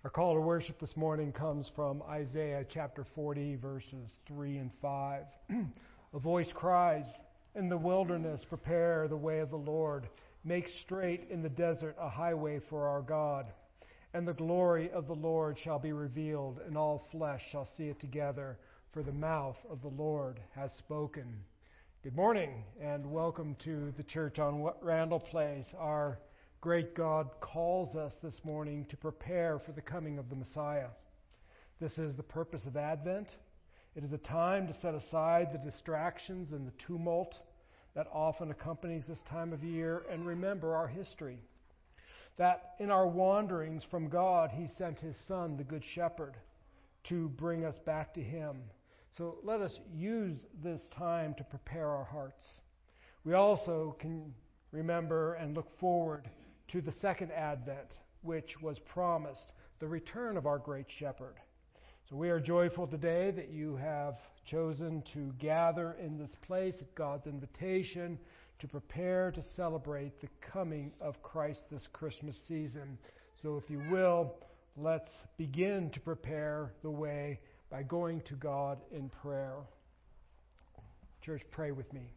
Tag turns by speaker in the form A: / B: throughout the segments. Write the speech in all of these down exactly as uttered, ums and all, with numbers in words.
A: Our call to worship this morning comes from Isaiah chapter forty, verses three and five. A voice cries, "In the wilderness prepare the way of the Lord. Make straight in the desert a highway for our God. And the glory of the Lord shall be revealed, and all flesh shall see it together, for the mouth of the Lord has spoken." Good morning, and welcome to the church on Randall Place. Our great God calls us this morning to prepare for the coming of the Messiah. This is the purpose of Advent. It is a time to set aside the distractions and the tumult that often accompanies this time of year and remember our history. That in our wanderings from God, He sent His Son, the Good Shepherd, to bring us back to Him. So let us use this time to prepare our hearts. We also can remember and look forward to the second Advent, which was promised, the return of our great Shepherd. So we are joyful today that you have chosen to gather in this place at God's invitation to prepare to celebrate the coming of Christ this Christmas season. So if you will, let's begin to prepare the way by going to God in prayer. Church, pray with me.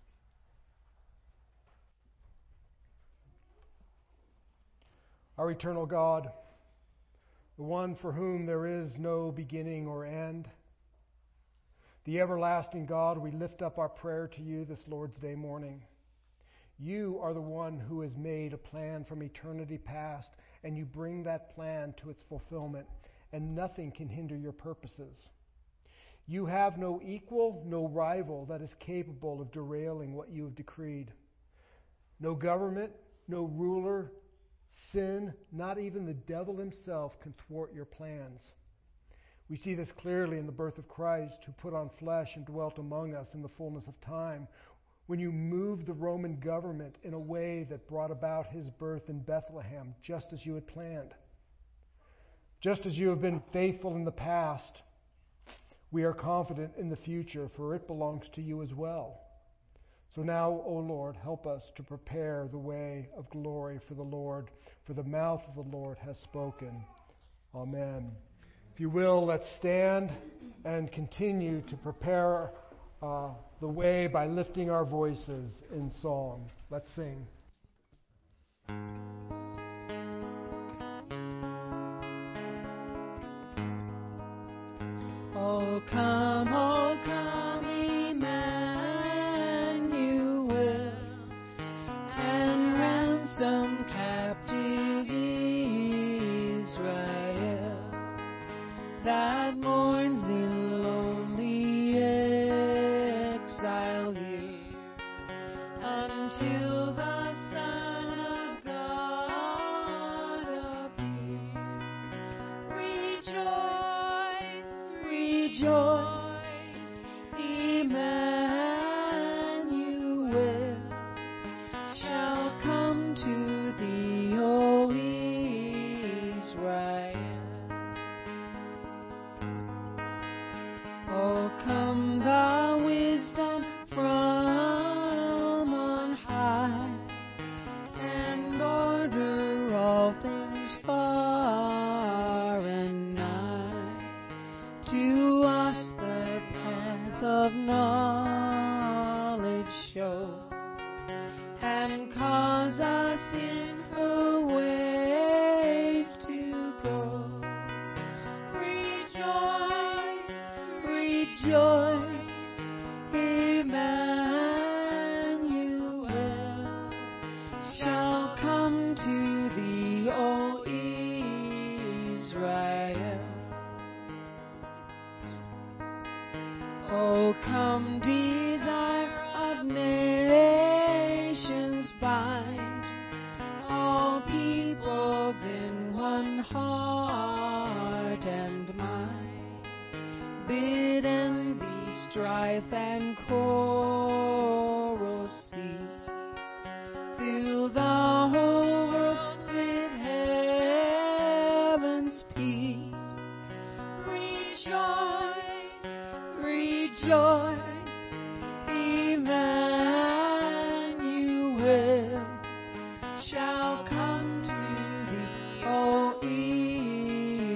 A: Our eternal God, the one for whom there is no beginning or end, the everlasting God, we lift up our prayer to you this Lord's Day morning. You are the one who has made a plan from eternity past, and you bring that plan to its fulfillment, and nothing can hinder your purposes. You have no equal, no rival that is capable of derailing what you have decreed. No government, no ruler, sin, not even the devil himself can thwart your plans. We see this clearly in the birth of Christ, who put on flesh and dwelt among us in the fullness of time, when you moved the Roman government in a way that brought about His birth in Bethlehem, just as you had planned. Just as you have been faithful in the past, we are confident in the future, for it belongs to you as well. So now, O Lord, help us to prepare the way of glory for the Lord, for the mouth of the Lord has spoken. Amen. If you will, let's stand and continue to prepare uh, the way by lifting our voices in song. Let's sing.
B: Oh, come, oh, come, Emmanuel, and ransom captive Israel that mourns in lonely exile here, until the Son of God appears. Rejoice, rejoice, Emmanuel shall come to thee, O Israel. Oh, come thou wisdom from on high, and order all things far and nigh. To us the path of knowledge show, and cause us in the ways to go. Rejoice, rejoice, Emmanuel shall come to thee, O Israel. Oh, come, desire of nations, bind all peoples in one heart and mind. Bid envy, strife, and quarrel cease. Fill the whole world with heaven's peace. Rejoice, rejoice, Emmanuel shall come to thee, O Israel.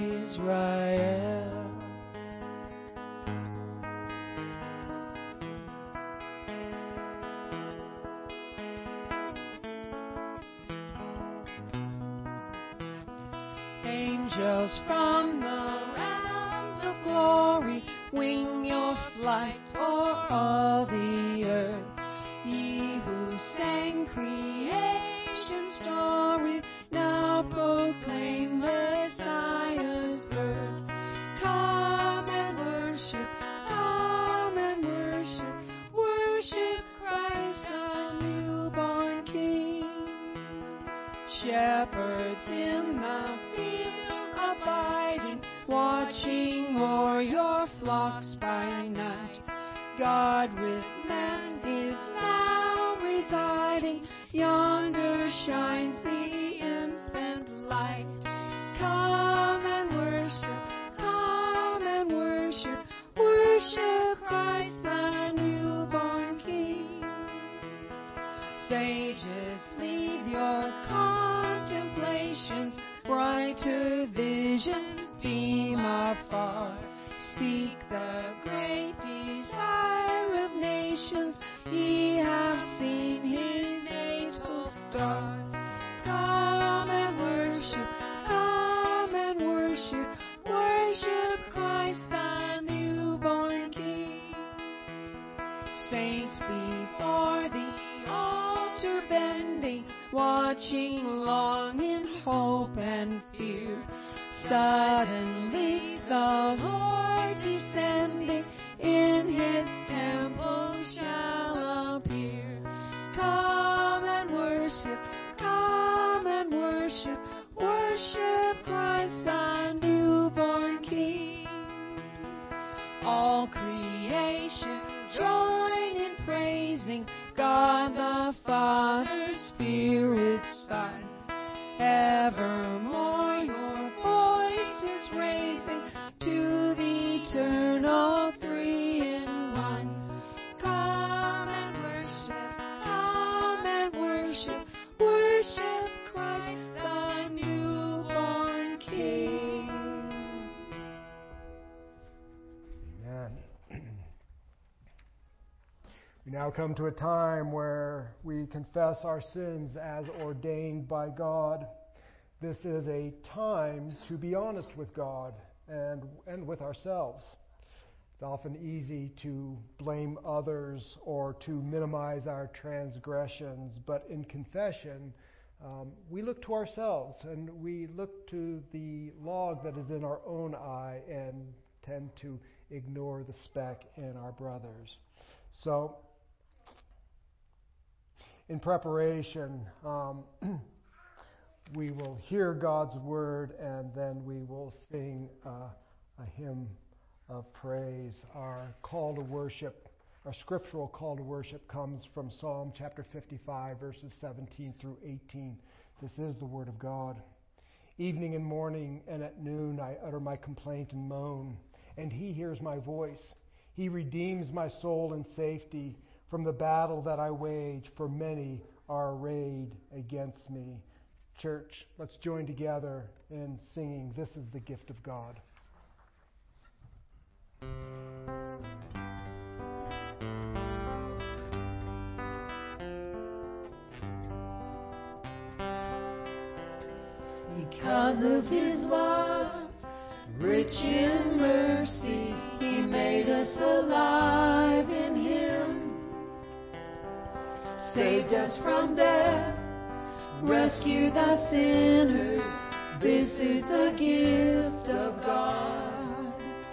B: angels from the realms of glory wing your flight o'er all the earth. Ye who sang creation's story, now proclaim Messiah's birth. Come and worship, come and worship, worship Christ the newborn King. Shepherds in the field abiding, watching o'er your flocks by night. God with man is now residing, yonder shines the infant light. Come and worship, come and worship, worship Christ the newborn King. Sages, leave your contemplations, brighter visions beam afar. Seek the great desire of nations, ye have seen his angel star. Come and worship, come and worship, worship Christ the newborn King. Saints before the altar bending, watching long in hope and fear. Suddenly the Lord descending in his temple shall appear. Come and worship, come and worship, worship Christ the newborn King. All creation join in praising God the Father, Spirit, Son. Evermore your voice is raising to the eternal three in one. Come and worship, come and worship, worship Christ the newborn King.
A: Amen. We now come to a time where we confess our sins as ordained by God. This is a time to be honest with God and, and with ourselves. It's often easy to blame others or to minimize our transgressions, but in confession, um, we look to ourselves and we look to the log that is in our own eye and tend to ignore the speck in our brother's. So, in preparation, um, we will hear God's word and then we will sing uh, a hymn of praise. Our call to worship, our scriptural call to worship comes from Psalm chapter fifty-five, verses seventeen through eighteen. This is the word of God. Evening and morning and at noon I utter my complaint and moan, and he hears my voice. He redeems my soul in safety from the battle that I wage, for many are arrayed against me. Church, let's join together in singing, This is the Gift of God.
B: Because of his love, rich in mercy, he made us alive in him. Saved us from death, rescued the sinners. This is the gift of God.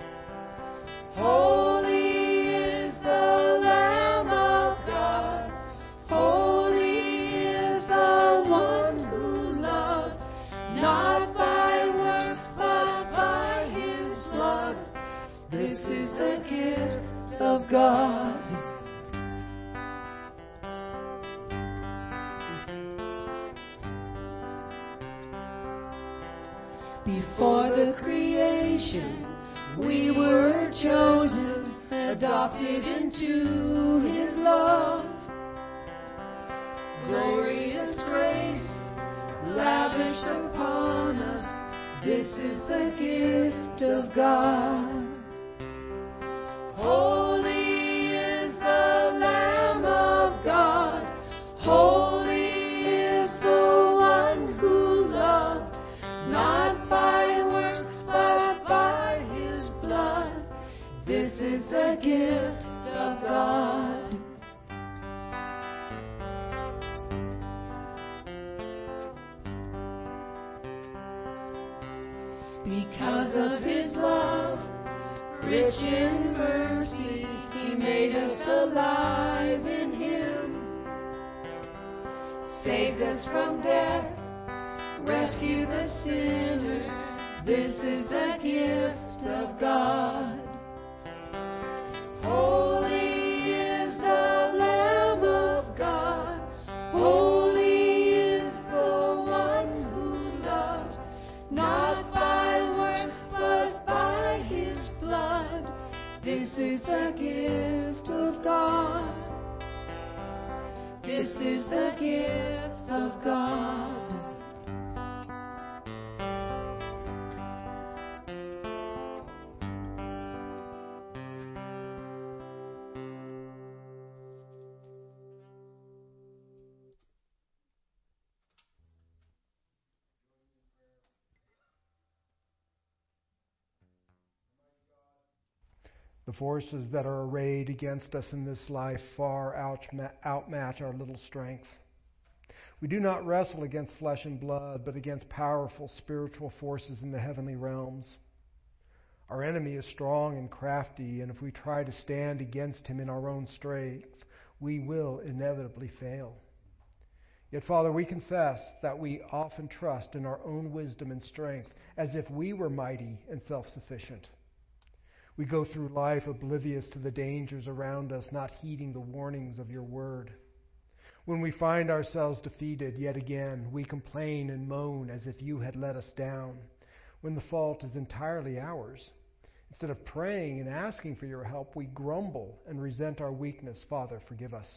B: Holy is the Lamb of God. Holy is the one who loved, not by works, but by his blood. This is the gift of God. Before the creation, we were chosen, adopted into his love. Glorious grace, lavished upon us, this is the gift of God. Holy is the Lamb of God. Holy is the one who loved, not by Because of his love, rich in mercy, he made us alive in him. Saved us from death, rescued the sinners. This is the gift of God. Holy is the Lamb of God. Holy is the one who loves, not by works but by his blood. This is the gift of God. This is the gift of God.
A: The forces that are arrayed against us in this life far outmatch our little strength. We do not wrestle against flesh and blood, but against powerful spiritual forces in the heavenly realms. Our enemy is strong and crafty, and if we try to stand against him in our own strength, we will inevitably fail. Yet, Father, we confess that we often trust in our own wisdom and strength as if we were mighty and self-sufficient. We go through life oblivious to the dangers around us, not heeding the warnings of your word. When we find ourselves defeated yet again, we complain and moan as if you had let us down, when the fault is entirely ours. Instead of praying and asking for your help, we grumble and resent our weakness. Father, forgive us.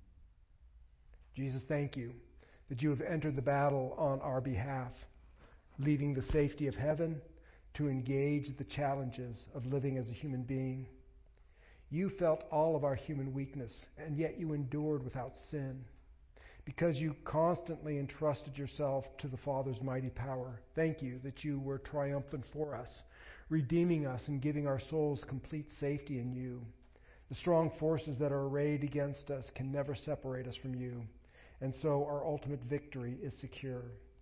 A: Jesus, thank you that you have entered the battle on our behalf, leaving the safety of heaven to engage the challenges of living as a human being. You felt all of our human weakness, and yet you endured without sin, because you constantly entrusted yourself to the Father's mighty power. Thank you that you were triumphant for us, redeeming us and giving our souls complete safety in you. The strong forces that are arrayed against us can never separate us from you, and so our ultimate victory is secure.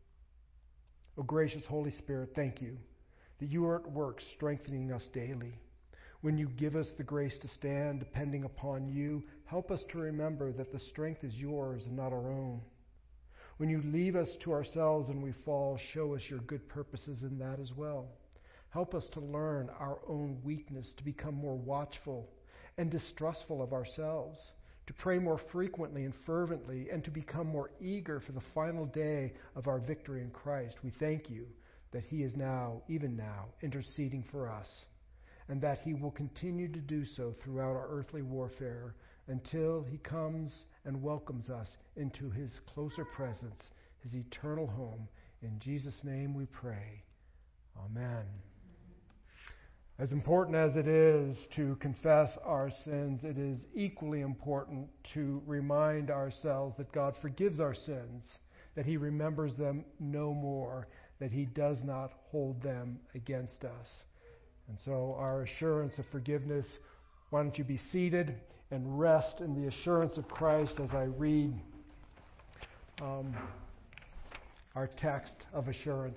A: O gracious Holy Spirit, thank you that you are at work strengthening us daily. When you give us the grace to stand depending upon you, help us to remember that the strength is yours and not our own. When you leave us to ourselves and we fall, show us your good purposes in that as well. Help us to learn our own weakness, to become more watchful and distrustful of ourselves, to pray more frequently and fervently, and to become more eager for the final day of our victory in Christ. We thank you that he is now, even now, interceding for us, and that he will continue to do so throughout our earthly warfare until he comes and welcomes us into his closer presence, his eternal home. In Jesus' name we pray. Amen. As important as it is to confess our sins, it is equally important to remind ourselves that God forgives our sins, that he remembers them no more, that he does not hold them against us. And so our assurance of forgiveness, why don't you be seated and rest in the assurance of Christ as I read um, our text of assurance.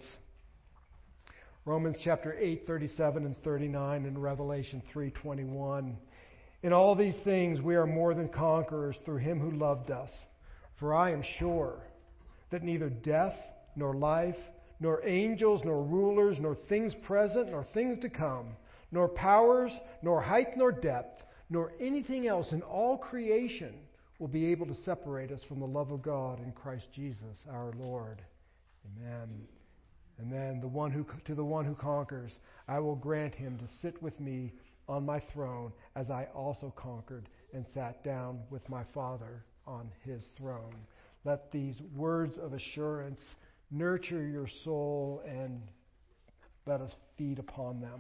A: Romans chapter eight, thirty-seven and thirty-nine, and Revelation three, twenty-one. In all these things we are more than conquerors through him who loved us. For I am sure that neither death nor life, nor angels, nor rulers, nor things present, nor things to come, nor powers, nor height, nor depth, nor anything else in all creation will be able to separate us from the love of God in Christ Jesus our Lord. Amen. And then the one who, to the one who conquers, I will grant him to sit with me on my throne, as I also conquered and sat down with my Father on his throne. Let these words of assurance nurture your soul and let us feed upon them.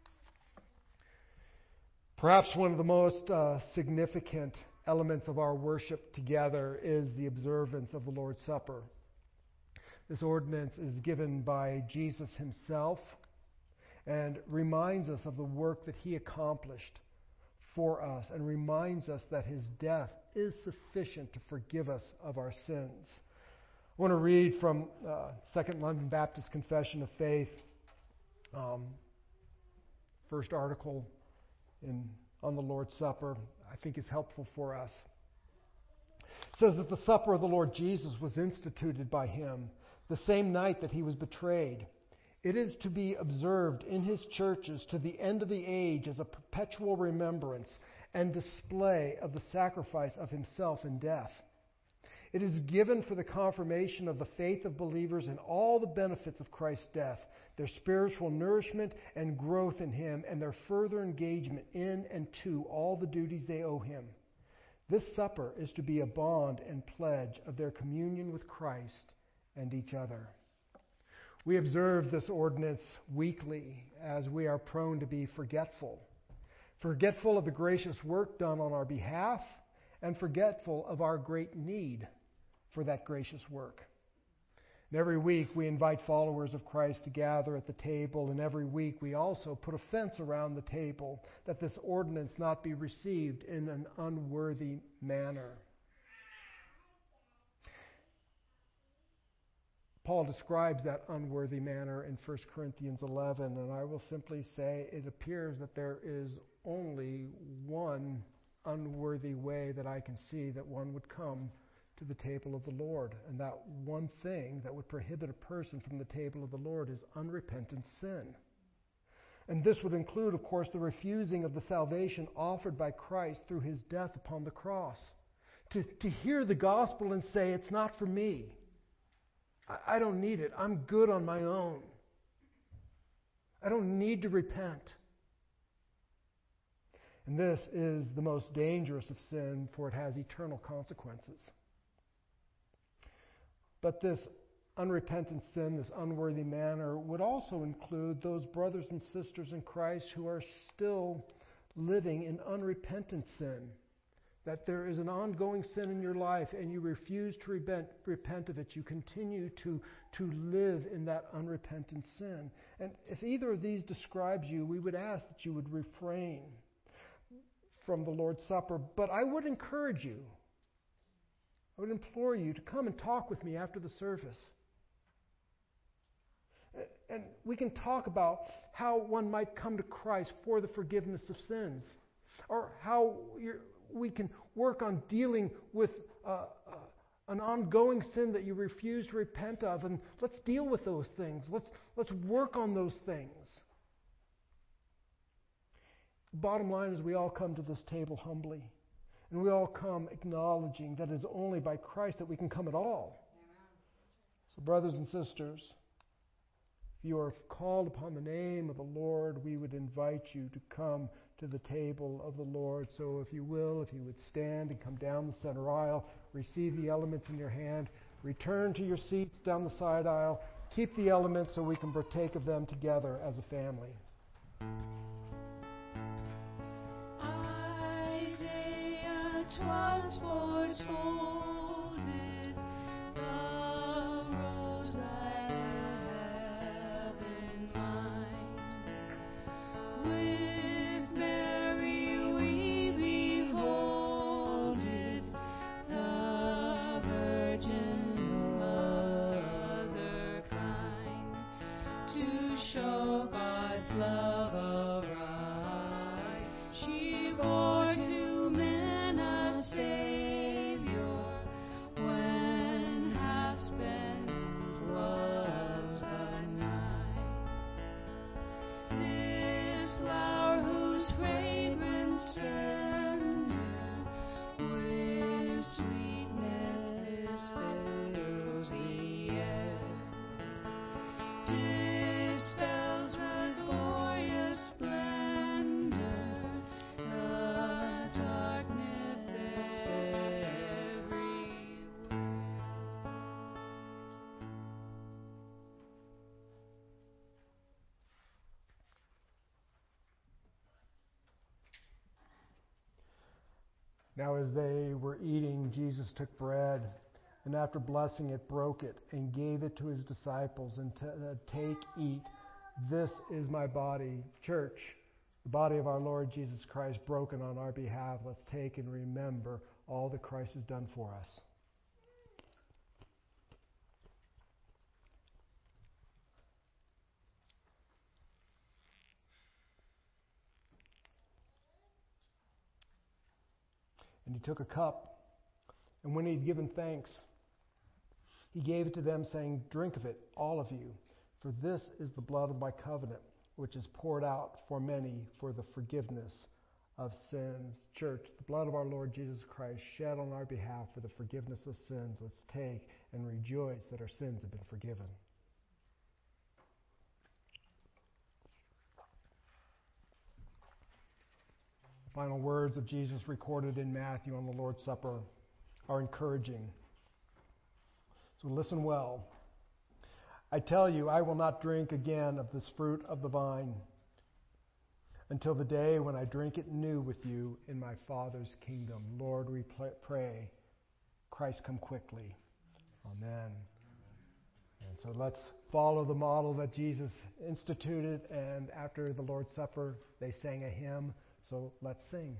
A: Perhaps one of the most uh, significant elements of our worship together is the observance of the Lord's Supper. This ordinance is given by Jesus himself and reminds us of the work that he accomplished for us, and reminds us that his death is sufficient to forgive us of our sins. I want to read from uh, Second London Baptist Confession of Faith, um, first article in on the Lord's Supper, I think is helpful for us. It says that the supper of the Lord Jesus was instituted by him the same night that he was betrayed. It is to be observed in his churches to the end of the age as a perpetual remembrance and display of the sacrifice of himself in death. It is given for the confirmation of the faith of believers in all the benefits of Christ's death, their spiritual nourishment and growth in him, and their further engagement in and to all the duties they owe him. This supper is to be a bond and pledge of their communion with Christ and each other. We observe this ordinance weekly as we are prone to be forgetful. Forgetful of the gracious work done on our behalf and forgetful of our great need for that gracious work. And every week we invite followers of Christ to gather at the table, and every week we also put a fence around the table that this ordinance not be received in an unworthy manner. Paul describes that unworthy manner in First Corinthians eleven, and I will simply say it appears that there is only one unworthy way that I can see that one would come to the table of the Lord. And that one thing that would prohibit a person from the table of the Lord is unrepentant sin. And this would include, of course, the refusing of the salvation offered by Christ through his death upon the cross. To, to hear the gospel and say, it's not for me. I, I don't need it. I'm good on my own. I don't need to repent. And this is the most dangerous of sin, for it has eternal consequences. But this unrepentant sin, this unworthy manner, would also include those brothers and sisters in Christ who are still living in unrepentant sin. That there is an ongoing sin in your life and you refuse to repent, repent of it. You continue to, to live in that unrepentant sin. And if either of these describes you, we would ask that you would refrain from the Lord's Supper. But I would encourage you, I would implore you to come and talk with me after the service. And we can talk about how one might come to Christ for the forgiveness of sins, or how you're, we can work on dealing with uh, uh, an ongoing sin that you refuse to repent of. And let's deal with those things. Let's, let's work on those things. Bottom line is we all come to this table humbly. And we all come acknowledging that it is only by Christ that we can come at all. So brothers and sisters, if you are called upon the name of the Lord, we would invite you to come to the table of the Lord. So if you will, if you would stand and come down the center aisle, receive the elements in your hand, return to your seats down the side aisle, keep the elements so we can partake of them together as a family.
B: Was foretold is the rose I have in mind. With Mary we behold it, the Virgin Mother kind, to show God's love arise. She bore to men a Savior, when half spent was the night. This flower whose fragrance tender with sweetness fills the air, dispels with glorious splendor the darkness everywhere.
A: Now as they were eating, Jesus took bread, and after blessing it, broke it, and gave it to his disciples, and said, "Take, eat, this is my body." Church, the body of our Lord Jesus Christ broken on our behalf. Let's take and remember all that Christ has done for us. And he took a cup, and when he had given thanks, he gave it to them, saying, "Drink of it, all of you, for this is the blood of my covenant, which is poured out for many for the forgiveness of sins." Church, the blood of our Lord Jesus Christ shed on our behalf for the forgiveness of sins. Let's take and rejoice that our sins have been forgiven. Final words of Jesus recorded in Matthew on the Lord's Supper are encouraging. So listen well. "I tell you, I will not drink again of this fruit of the vine until the day when I drink it new with you in my Father's kingdom." Lord, we pray, Christ come quickly. Amen. And so let's follow the model that Jesus instituted, and after the Lord's Supper, they sang a hymn. So let's sing.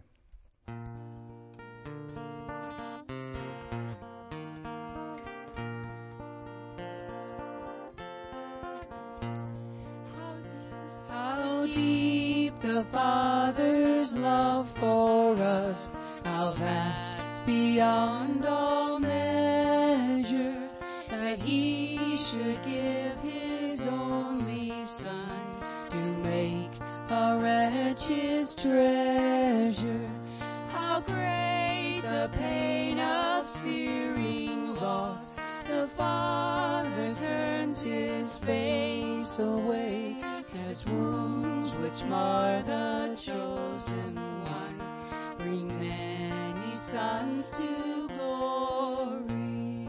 B: How deep the Father's love for us, how vast beyond all measure, that He should give His only Son to make a wretch His treasure. How great the pain of searing loss, the Father turns His face away, as wounds which mar the chosen one bring many sons to glory.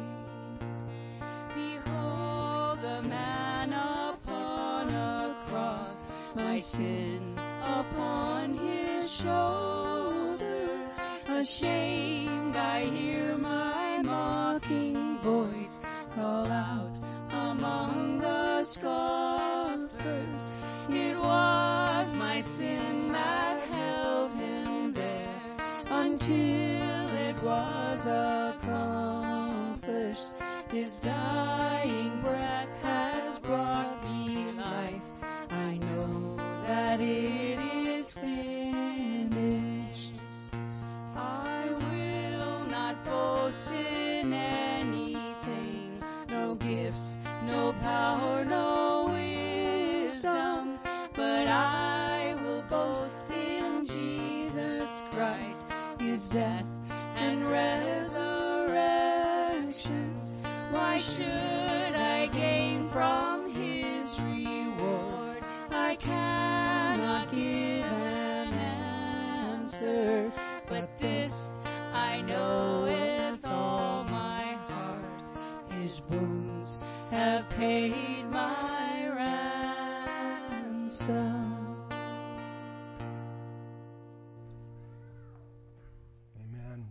B: Behold the man upon a cross, my sin upon His shoulder. Ashamed, I hear my mocking voice call out among the scoffers. It was my sin that held Him there until it was accomplished. His dying breath has brought me life. I know that it is finished. I will not boast in anything, no gifts, no power, no wisdom, but I will boast in Jesus Christ, His death and resurrection. Why should I gain from His reward? I cannot give an answer, but this I know with all my heart: His wounds have paid my ransom.
A: Amen.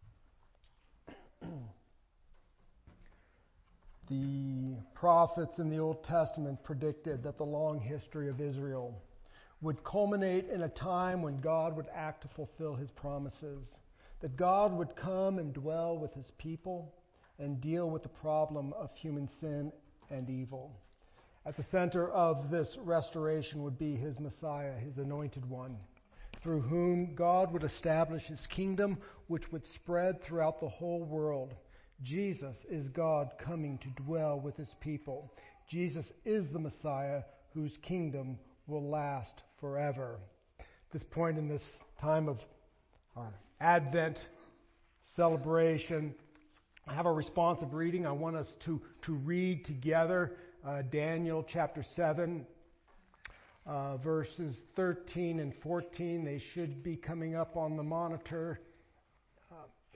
A: The prophets in the Old Testament predicted that the long history of Israel would culminate in a time when God would act to fulfill His promises, that God would come and dwell with His people and deal with the problem of human sin and evil. At the center of this restoration would be His Messiah, His anointed one, through whom God would establish His kingdom, which would spread throughout the whole world. Jesus is God coming to dwell with His people. Jesus is the Messiah whose kingdom will last forever. At this point in this time of our Advent celebration, I have a responsive reading. I want us to, to read together uh, Daniel chapter seven, uh, verses thirteen and fourteen. They should be coming up on the monitor. Uh,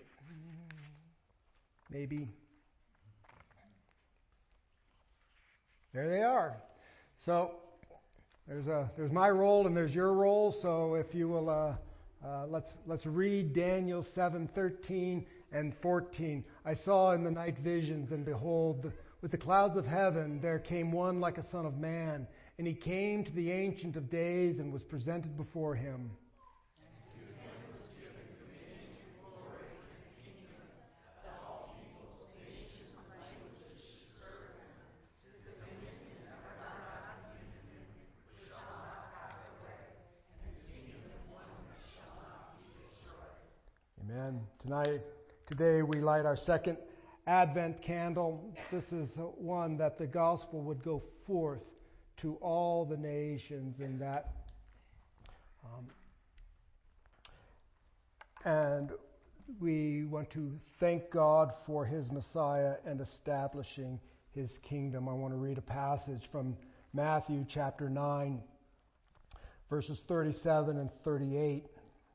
A: maybe. There they are. So there's a there's my role and there's your role. So if you will, uh, uh, let's let's read Daniel seven thirteen and fourteen. I saw in the night visions, and behold, with the clouds of heaven there came one like a son of man, and he came to the Ancient of Days and was presented before him. Amen. Tonight, today we light our second Advent candle. This is one that the gospel would go forth to all the nations, and that um, and we want to thank God for His Messiah and establishing His kingdom. I want to read a passage from Matthew chapter nine, verses thirty-seven and thirty-eight.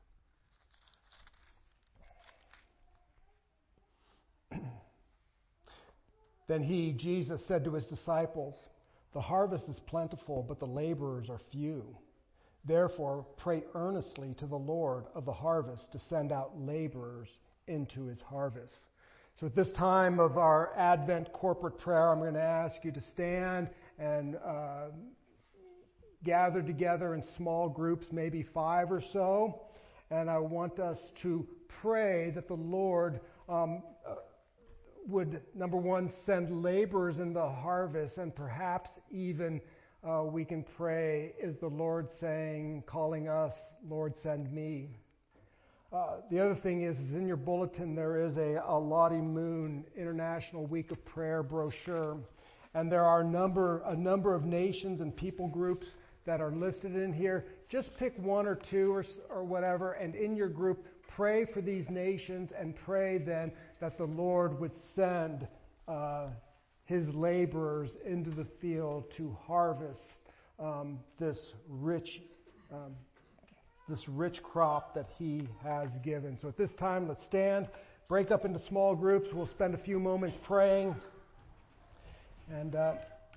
A: Then he, Jesus, said to his disciples, "The harvest is plentiful, but the laborers are few. Therefore, pray earnestly to the Lord of the harvest to send out laborers into his harvest." So at this time of our Advent corporate prayer, I'm going to ask you to stand and uh, gather together in small groups, maybe five or so. And I want us to pray that the Lord um, uh, would, number one, send laborers in the harvest, and perhaps even uh, we can pray, is the Lord saying, calling us, "Lord, send me." Uh, the other thing is, is in your bulletin there is a, a Lottie Moon International Week of Prayer brochure, and there are a number, a number of nations and people groups that are listed in here. Just pick one or two or, or whatever, and in your group, pray for these nations and pray then that the Lord would send uh, His laborers into the field to harvest um, this rich, um, this rich crop that He has given. So at this time, let's stand, break up into small groups. We'll spend a few moments praying, and uh,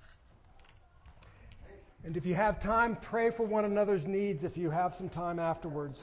A: and if you have time, pray for one another's needs. If you have some time afterwards.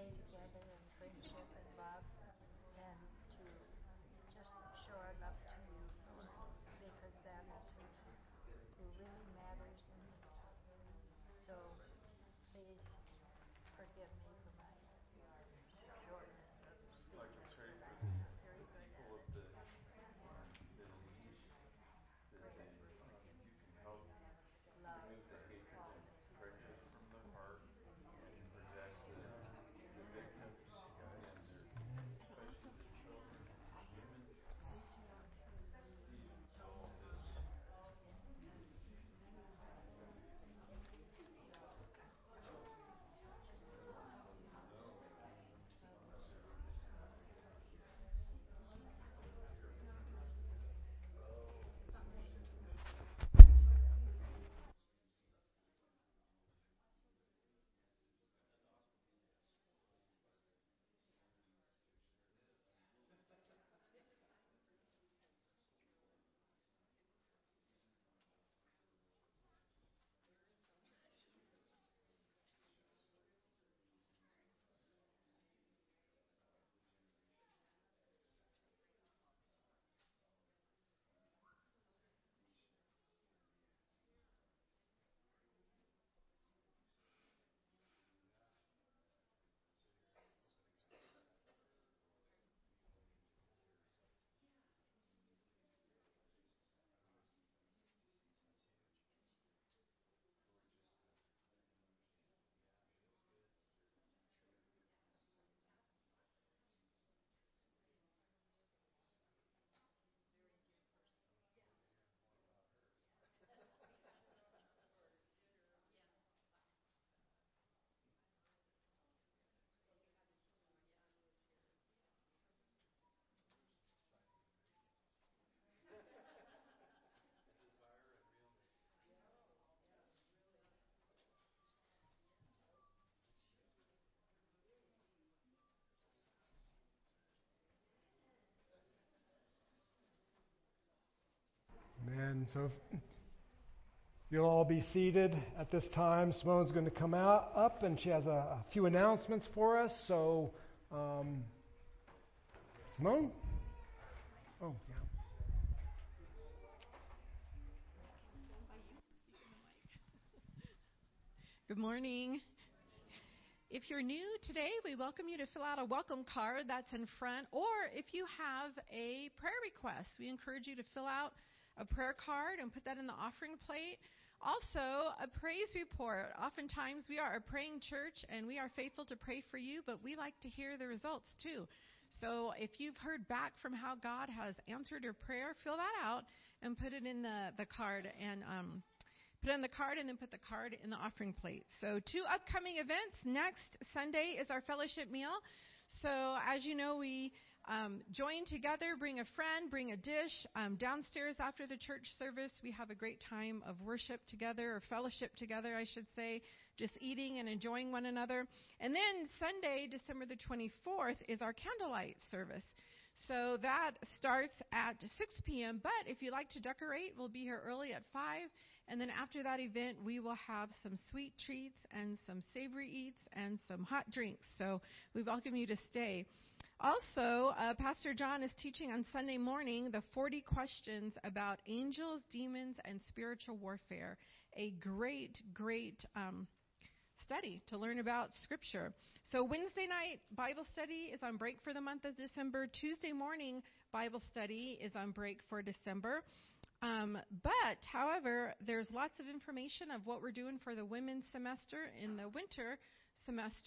C: stay together in friendship and love, and to just show our love to you, Lord, because that is who, who really matters. And so please forgive me for my shortness of speech, but I'm not very good at it. Pray that you forgive me. Love all the sweet from the heart and protect the, the victims and their, especially the children and women. Needs all this.
A: Amen. So if you'll all be seated at this time, Simone's going to come out up, and she has a, a few announcements for us. So, um, Simone? Oh, yeah.
D: Good morning. If you're new today, we welcome you to fill out a welcome card that's in front, or if you have a prayer request, we encourage you to fill out a prayer card and put that in the offering plate. Also, a praise report. Oftentimes, we are a praying church, and we are faithful to pray for you, but we like to hear the results, too. So if you've heard back from how God has answered your prayer, fill that out and put it in the, the card, and um, put it in the card, and then put the card in the offering plate. So two upcoming events. Next Sunday is our fellowship meal. So as you know, we um, join together, bring a friend, bring a dish. Um, downstairs after the church service, we have a great time of worship together, or fellowship together, I should say, just eating and enjoying one another. And then Sunday, December the twenty-fourth, is our candlelight service. So that starts at six p.m., but if you like to decorate, we'll be here early at five. And then after that event, we will have some sweet treats and some savory eats and some hot drinks. So we welcome you to stay. Also, uh, Pastor John is teaching on Sunday morning the forty questions about angels, demons, and spiritual warfare. A great, great um, study to learn about Scripture. So Wednesday night Bible study is on break for the month of December. Tuesday morning Bible study is on break for December. Um, but, however, there's lots of information of what we're doing for the women's semester in the winter semester.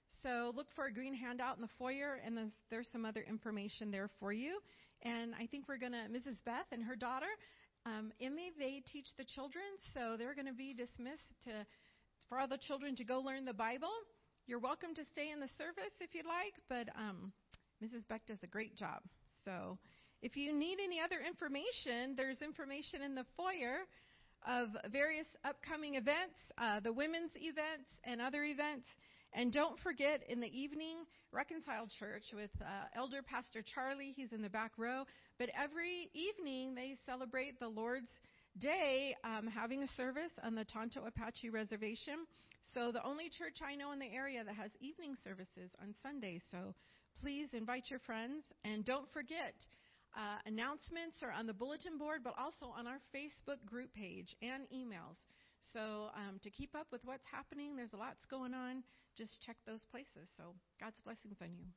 D: So look for a green handout in the foyer, and there's, there's some other information there for you. And I think we're going to, Missus Beth and her daughter, um, Emmy, they teach the children, so they're going to be dismissed to for all the children to go learn the Bible. You're welcome to stay in the service if you'd like, but um, Missus Beck does a great job. So if you need any other information, there's information in the foyer of various upcoming events, uh, the women's events and other events. And don't forget, in the evening, Reconciled Church with uh, Elder Pastor Charlie. He's in the back row. But every evening, they celebrate the Lord's Day, um, having a service on the Tonto Apache Reservation. So the only church I know in the area that has evening services on Sundays. So please invite your friends. And don't forget, uh, announcements are on the bulletin board, but also on our Facebook group page and emails. So um, to keep up with what's happening, there's a lot going on. Just check those places. So God's blessings on you.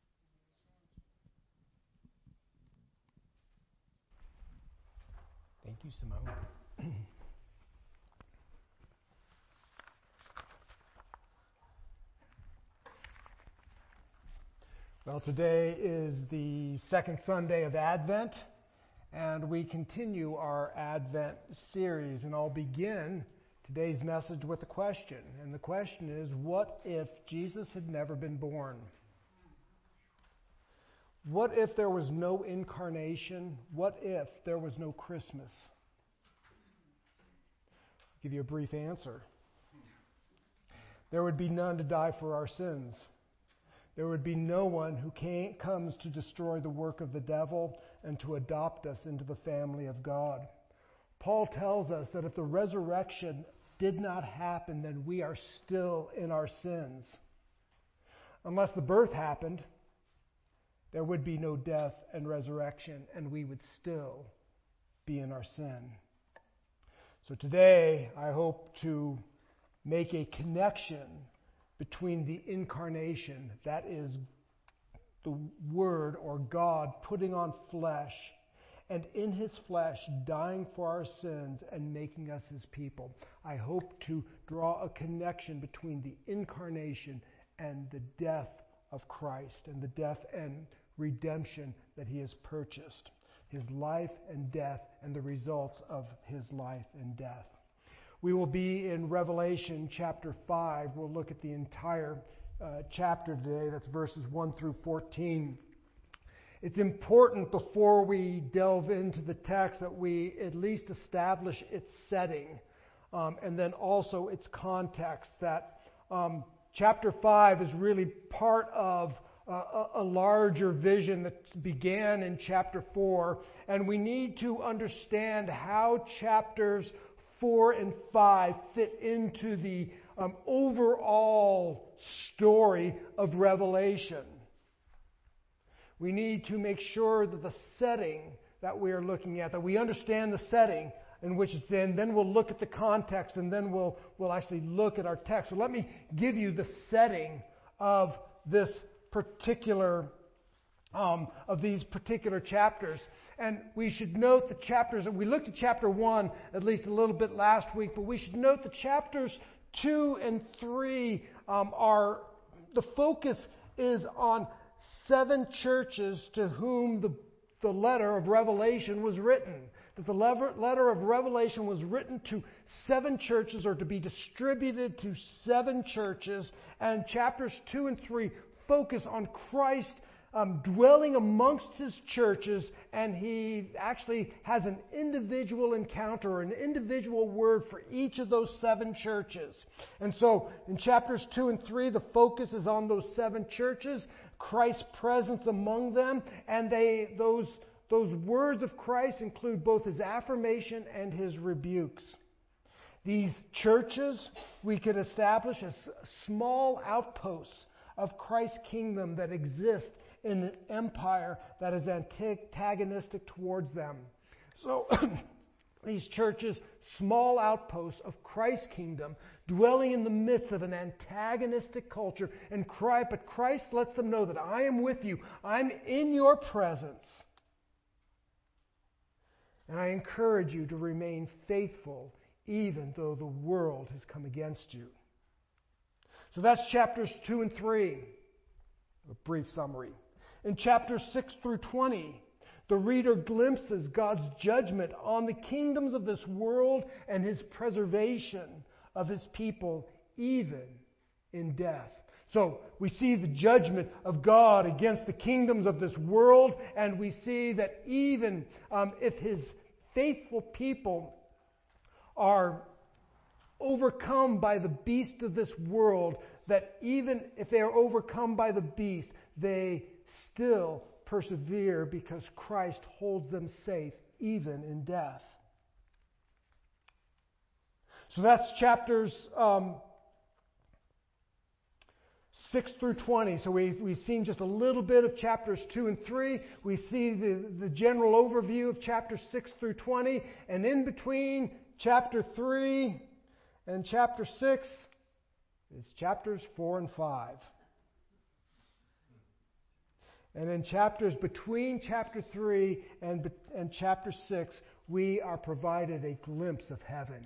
A: Thank you, Simone. Well, today is the second Sunday of Advent, and we continue our Advent series. And I'll begin today's message with a question. And the question is, what if Jesus had never been born? What if there was no incarnation? What if there was no Christmas? I'll give you a brief answer. There would be none to die for our sins. There would be no one who came, comes to destroy the work of the devil and to adopt us into the family of God. Paul tells us that if the resurrection did not happen, then we are still in our sins. Unless the birth happened, there would be no death and resurrection, and we would still be in our sin. So today, I hope to make a connection between the incarnation, that is the Word or God putting on flesh, and in His flesh dying for our sins and making us His people. I hope to draw a connection between the incarnation and the death of Christ, and the death and redemption that He has purchased, His life and death, and the results of His life and death. We will be in Revelation chapter five. We'll look at the entire uh, chapter today. That's verses one through fourteen. It's important before we delve into the text that we at least establish its setting um, and then also its context. That um, chapter five is really part of uh, a larger vision that began in chapter four. And we need to understand how chapters four and five fit into the um, overall story of Revelation. We need to make sure that the setting that we are looking at, that we understand the setting in which it's in, then we'll look at the context, and then we'll, we'll actually look at our text. So let me give you the setting of this particular Um, of these particular chapters. And we should note the chapters, we looked at chapter one at least a little bit last week, but we should note the chapters two and three um, are, the focus is on seven churches to whom the, the letter of Revelation was written. That the letter of Revelation was written to seven churches, or to be distributed to seven churches. And chapters two and three focus on Christ Um, dwelling amongst His churches, and He actually has an individual encounter, an individual word for each of those seven churches. And so in chapters two and three, the focus is on those seven churches, Christ's presence among them, and they those those words of Christ include both His affirmation and His rebukes. These churches we could establish as small outposts of Christ's kingdom that exist in an empire that is antagonistic towards them. So these churches, small outposts of Christ's kingdom, dwelling in the midst of an antagonistic culture, and Christ, but Christ lets them know that I am with you. I'm in your presence. And I encourage you to remain faithful even though the world has come against you. So that's chapters two and three. A brief summary. In chapters six through twenty, the reader glimpses God's judgment on the kingdoms of this world and His preservation of His people, even in death. So we see the judgment of God against the kingdoms of this world, and we see that even um, if His faithful people are overcome by the beast of this world, that even if they are overcome by the beast, they still persevere because Christ holds them safe even in death. So that's chapters um, six through twenty. So we, we've seen just a little bit of chapters two and three. We see the, the general overview of chapters six through twenty. And in between chapter three and chapter six is chapters four and five. And in chapters between chapter three and, and chapter six, we are provided a glimpse of heaven.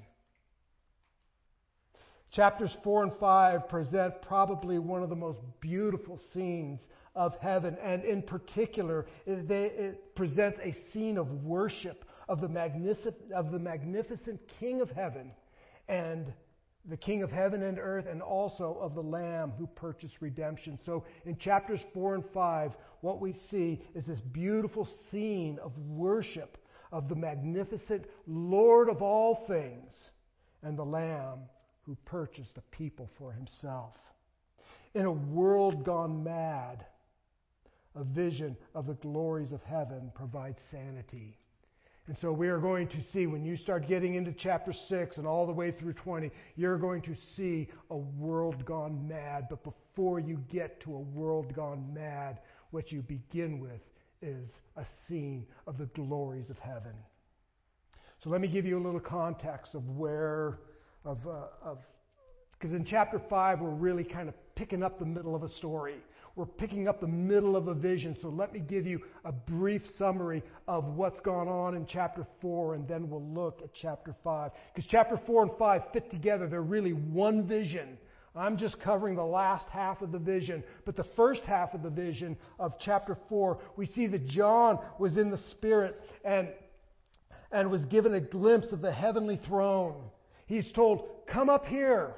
A: Chapters four and five present probably one of the most beautiful scenes of heaven. And in particular, it, they, it presents a scene of worship of the, magnific- of the magnificent King of heaven and the King of heaven and earth, and also of the Lamb who purchased redemption. So in chapters four and five, what we see is this beautiful scene of worship of the magnificent Lord of all things and the Lamb who purchased a people for himself. In a world gone mad, a vision of the glories of heaven provides sanity. And so we are going to see, when you start getting into chapter six and all the way through twenty, you're going to see a world gone mad. But before you get to a world gone mad, what you begin with is a scene of the glories of heaven. So let me give you a little context of where, of, uh, of, because in chapter five we're really kind of picking up the middle of a story. We're picking up the middle of a vision. So let me give you a brief summary of what's gone on in chapter four, and then we'll look at chapter five. Because chapter four and five fit together. They're really one vision. I'm just covering the last half of the vision. But the first half of the vision of chapter four, we see that John was in the Spirit and, and was given a glimpse of the heavenly throne. He's told, "Come up here."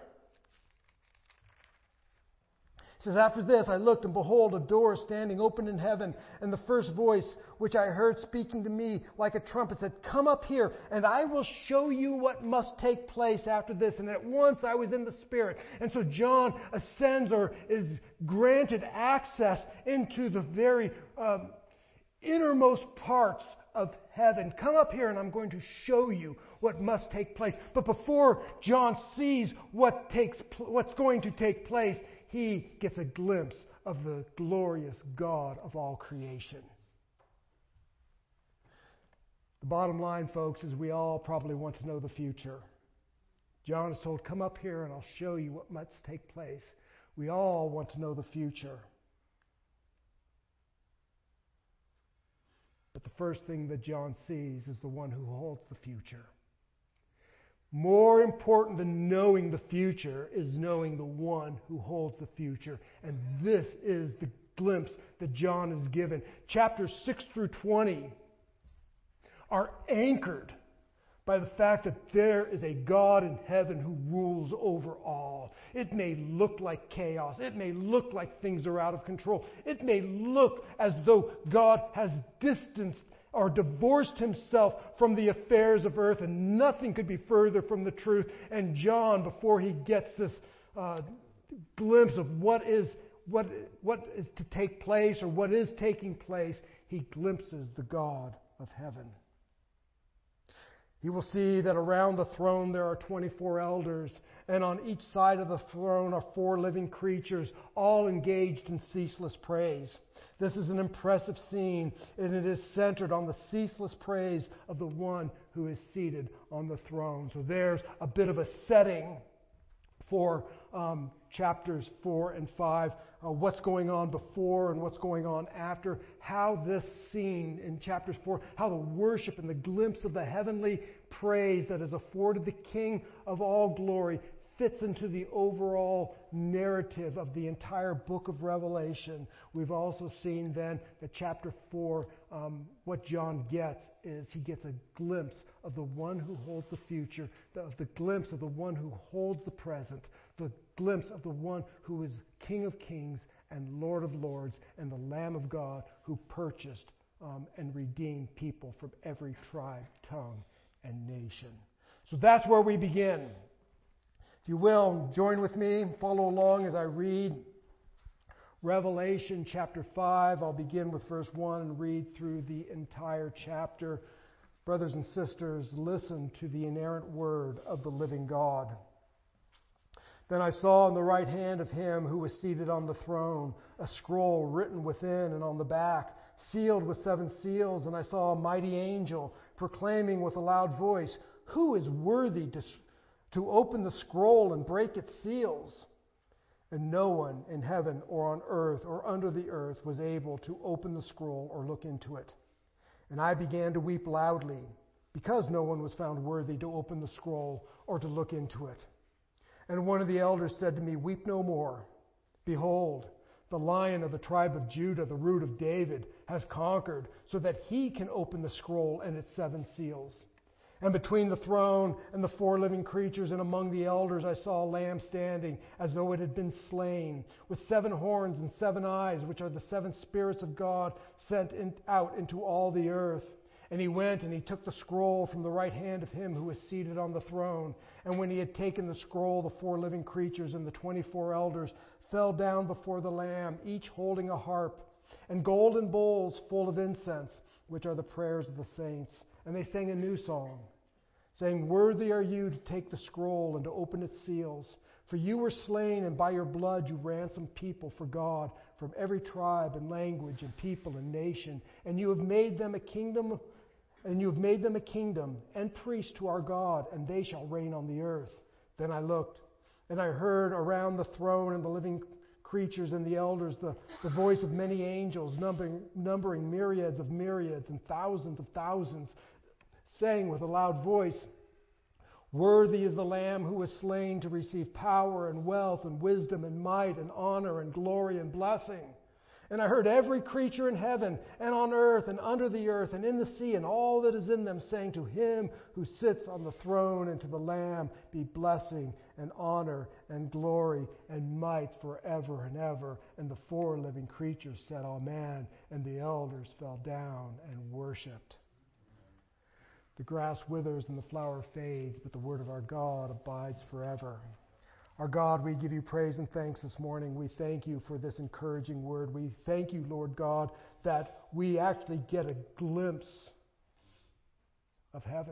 A: It says, "After this I looked, and behold, a door standing open in heaven. And the first voice which I heard speaking to me like a trumpet said, 'Come up here, and I will show you what must take place after this.' And at once I was in the Spirit." And so John ascends, or is granted access into the very um, innermost parts of heaven. "Come up here, and I'm going to show you what must take place." But before John sees what takes, what's going to take place, he gets a glimpse of the glorious God of all creation. The bottom line, folks, is we all probably want to know the future. John is told, "Come up here and I'll show you what must take place." We all want to know the future. But the first thing that John sees is the one who holds the future. More important than knowing the future is knowing the one who holds the future. And this is the glimpse that John is given. Chapters six through twenty are anchored by the fact that there is a God in heaven who rules over all. It may look like chaos. It may look like things are out of control. It may look as though God has distanced or divorced himself from the affairs of earth, and nothing could be further from the truth. And John, before he gets this uh, glimpse of what is what what is to take place or what is taking place, he glimpses the God of heaven. He will see that around the throne there are twenty-four elders, and on each side of the throne are four living creatures, all engaged in ceaseless praise. This is an impressive scene, and it is centered on the ceaseless praise of the one who is seated on the throne. So there's a bit of a setting for um, chapters four and five, uh, what's going on before and what's going on after, how this scene in chapters four, how the worship and the glimpse of the heavenly praise that is afforded the King of all glory fits into the overall narrative of the entire book of Revelation. We've also seen then that chapter four, um, what John gets is he gets a glimpse of the one who holds the future, the, of the glimpse of the one who holds the present, the glimpse of the one who is King of kings and Lord of lords, and the Lamb of God who purchased um, and redeemed people from every tribe, tongue, and nation. So that's where we begin. If you will, join with me, follow along as I read Revelation chapter five. I'll begin with verse one and read through the entire chapter. Brothers and sisters, listen to the inerrant word of the living God. Then I saw in the right hand of him who was seated on the throne a scroll written within and on the back, sealed with seven seals. And I saw a mighty angel proclaiming with a loud voice, "Who is worthy to, to open the scroll and break its seals?" And no one in heaven or on earth or under the earth was able to open the scroll or look into it. And I began to weep loudly, because no one was found worthy to open the scroll or to look into it. And one of the elders said to me, "Weep no more. Behold, the Lion of the tribe of Judah, the Root of David, has conquered, so that he can open the scroll and its seven seals." And between the throne and the four living creatures and among the elders I saw a lamb standing as though it had been slain, with seven horns and seven eyes, which are the seven spirits of God sent in, out into all the earth. And he went and he took the scroll from the right hand of him who was seated on the throne. And when he had taken the scroll, the four living creatures and the twenty-four elders fell down before the Lamb, each holding a harp and golden bowls full of incense, which are the prayers of the saints. And they sang a new song, saying, "Worthy are you to take the scroll and to open its seals. For you were slain, and by your blood you ransomed people for God from every tribe and language and people and nation. And you have made them a kingdom, and you have made them a kingdom and priests to our God, and they shall reign on the earth." Then I looked, and I heard around the throne and the living creatures and the elders the, the voice of many angels, numbering, numbering myriads of myriads and thousands of thousands, saying with a loud voice, "Worthy is the Lamb who was slain to receive power and wealth and wisdom and might and honor and glory and blessing." And I heard every creature in heaven and on earth and under the earth and in the sea and all that is in them saying, "To him who sits on the throne and to the Lamb be blessing and honor and glory and might forever and ever." And the four living creatures said, "Amen." And the elders fell down and worshipped. The grass withers and the flower fades, but the word of our God abides forever. Our God, we give you praise and thanks this morning. We thank you for this encouraging word. We thank you, Lord God, that we actually get a glimpse of heaven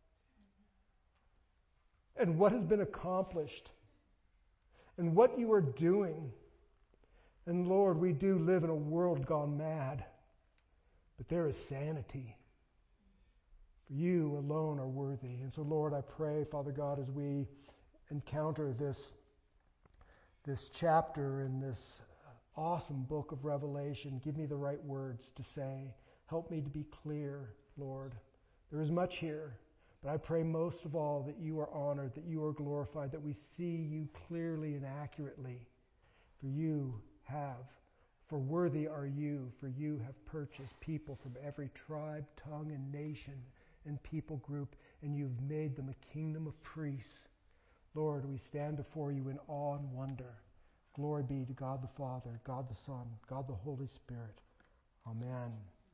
A: and what has been accomplished and what you are doing. And Lord, we do live in a world gone mad, but there is sanity. For you alone are worthy. And so, Lord, I pray, Father God, as we encounter this, this chapter in this awesome book of Revelation, give me the right words to say. Help me to be clear, Lord. There is much here, but I pray most of all that you are honored, that you are glorified, that we see you clearly and accurately. For you have, for worthy are you, for you have purchased people from every tribe, tongue, and nation and people group, and you've made them a kingdom of priests. Lord, we stand before you in awe and wonder. Glory be to God the Father, God the Son, God the Holy Spirit. Amen.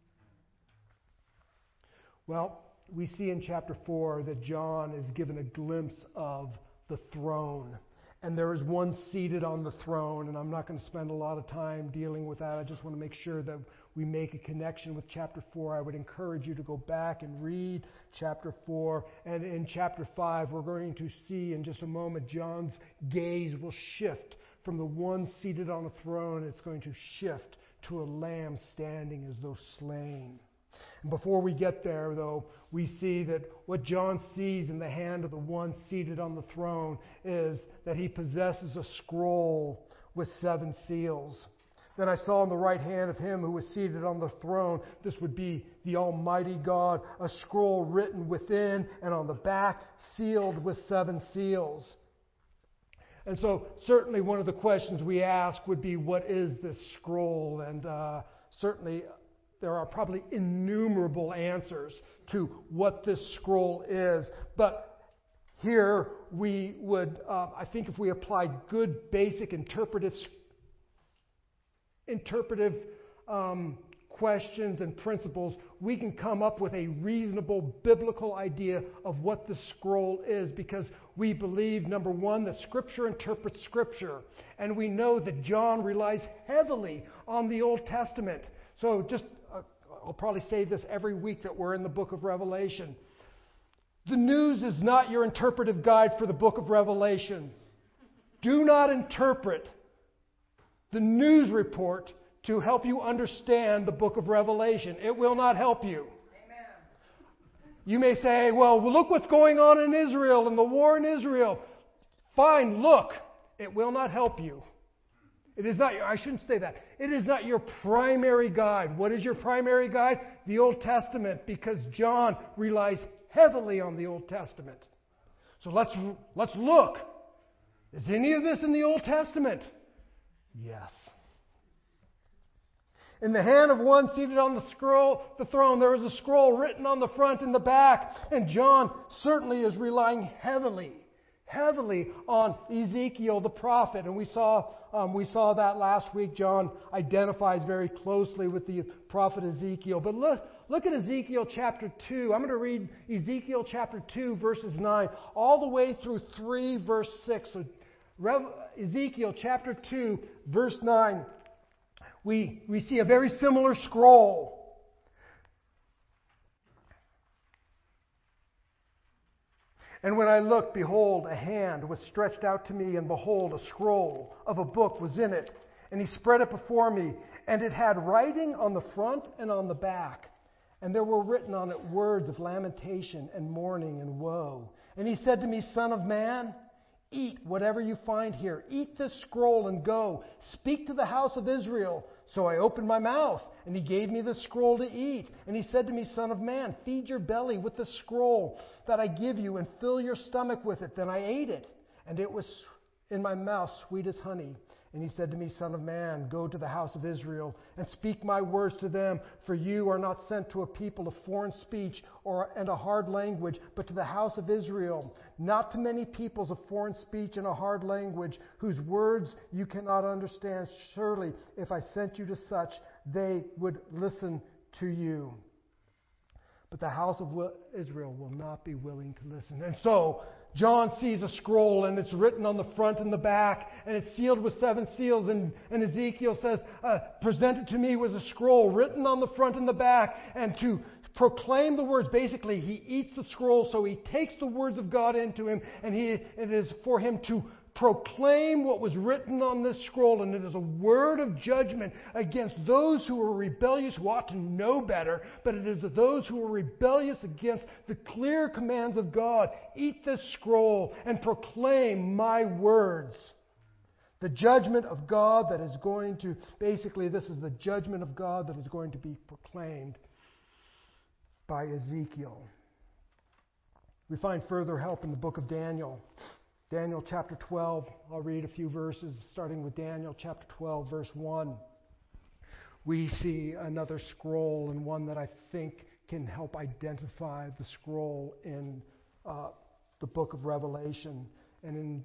A: Well, we see in chapter four that John is given a glimpse of the throne. And there is one seated on the throne, and I'm not going to spend a lot of time dealing with that. I just want to make sure that we make a connection with chapter four. I would encourage you to go back and read chapter four. And in chapter five, we're going to see in just a moment, John's gaze will shift from the one seated on a throne. It's going to shift to a lamb standing as though slain. And before we get there, though, we see that what John sees in the hand of the one seated on the throne is that he possesses a scroll with seven seals. Then I saw in the right hand of him who was seated on the throne, this would be the Almighty God, a scroll written within and on the back, sealed with seven seals. And so certainly one of the questions we ask would be, what is this scroll? And uh, certainly there are probably innumerable answers to what this scroll is. But here we would, uh, I think if we applied good basic interpretive, interpretive um, questions and principles, we can come up with a reasonable biblical idea of what the scroll is, because we believe, number one, that Scripture interprets Scripture. And we know that John relies heavily on the Old Testament. So just I'll probably say this every week that we're in the book of Revelation. The news is not your interpretive guide for the book of Revelation. Do not interpret the news report to help you understand the book of Revelation. It will not help you. You may say, well, look what's going on in Israel and the war in Israel. Fine, look. It will not help you. It is not, I shouldn't say that. It is not your primary guide. What is your primary guide? The Old Testament, because John relies heavily on the Old Testament. So let's, let's look. Is any of this in the Old Testament? Yes. In the hand of one seated on the scroll, the throne, there is a scroll written on the front and the back. And John certainly is relying heavily, heavily on Ezekiel the prophet. And we saw, um, we saw that last week. John identifies very closely with the prophet Ezekiel. But look, look at Ezekiel chapter two. I'm going to read Ezekiel chapter two, verses nine, all the way through three, verse six. So Rev- Ezekiel chapter two, verse nine. We, we see a very similar scroll. And when I looked, behold, a hand was stretched out to me, and behold, a scroll of a book was in it. And he spread it before me, and it had writing on the front and on the back. And there were written on it words of lamentation and mourning and woe. And he said to me, Son of man, eat whatever you find here. Eat this scroll and go. Speak to the house of Israel. So I opened my mouth, and he gave me the scroll to eat. And he said to me, Son of man, feed your belly with the scroll that I give you, and fill your stomach with it. Then I ate it, and it was in my mouth sweet as honey. And he said to me, Son of man, go to the house of Israel, and speak my words to them, for you are not sent to a people of foreign speech or and a hard language, but to the house of Israel, not to many peoples of foreign speech and a hard language, whose words you cannot understand. Surely, if I sent you to such, they would listen to you. But the house of Israel will not be willing to listen. And so, John sees a scroll, and it's written on the front and the back, and it's sealed with seven seals. And, and Ezekiel says, uh, presented to me was a scroll written on the front and the back, and to proclaim the words. Basically, he eats the scroll, so he takes the words of God into him, and he, it is for him to proclaim what was written on this scroll, and it is a word of judgment against those who are rebellious, who ought to know better, but it is those who are rebellious against the clear commands of God. Eat this scroll and proclaim my words. The judgment of God that is going to, basically this is the judgment of God that is going to be proclaimed by Ezekiel. We find further help in the book of Daniel. Daniel chapter twelve, I'll read a few verses, starting with Daniel chapter twelve, verse one. We see another scroll, and one that I think can help identify the scroll in uh, the book of Revelation. And in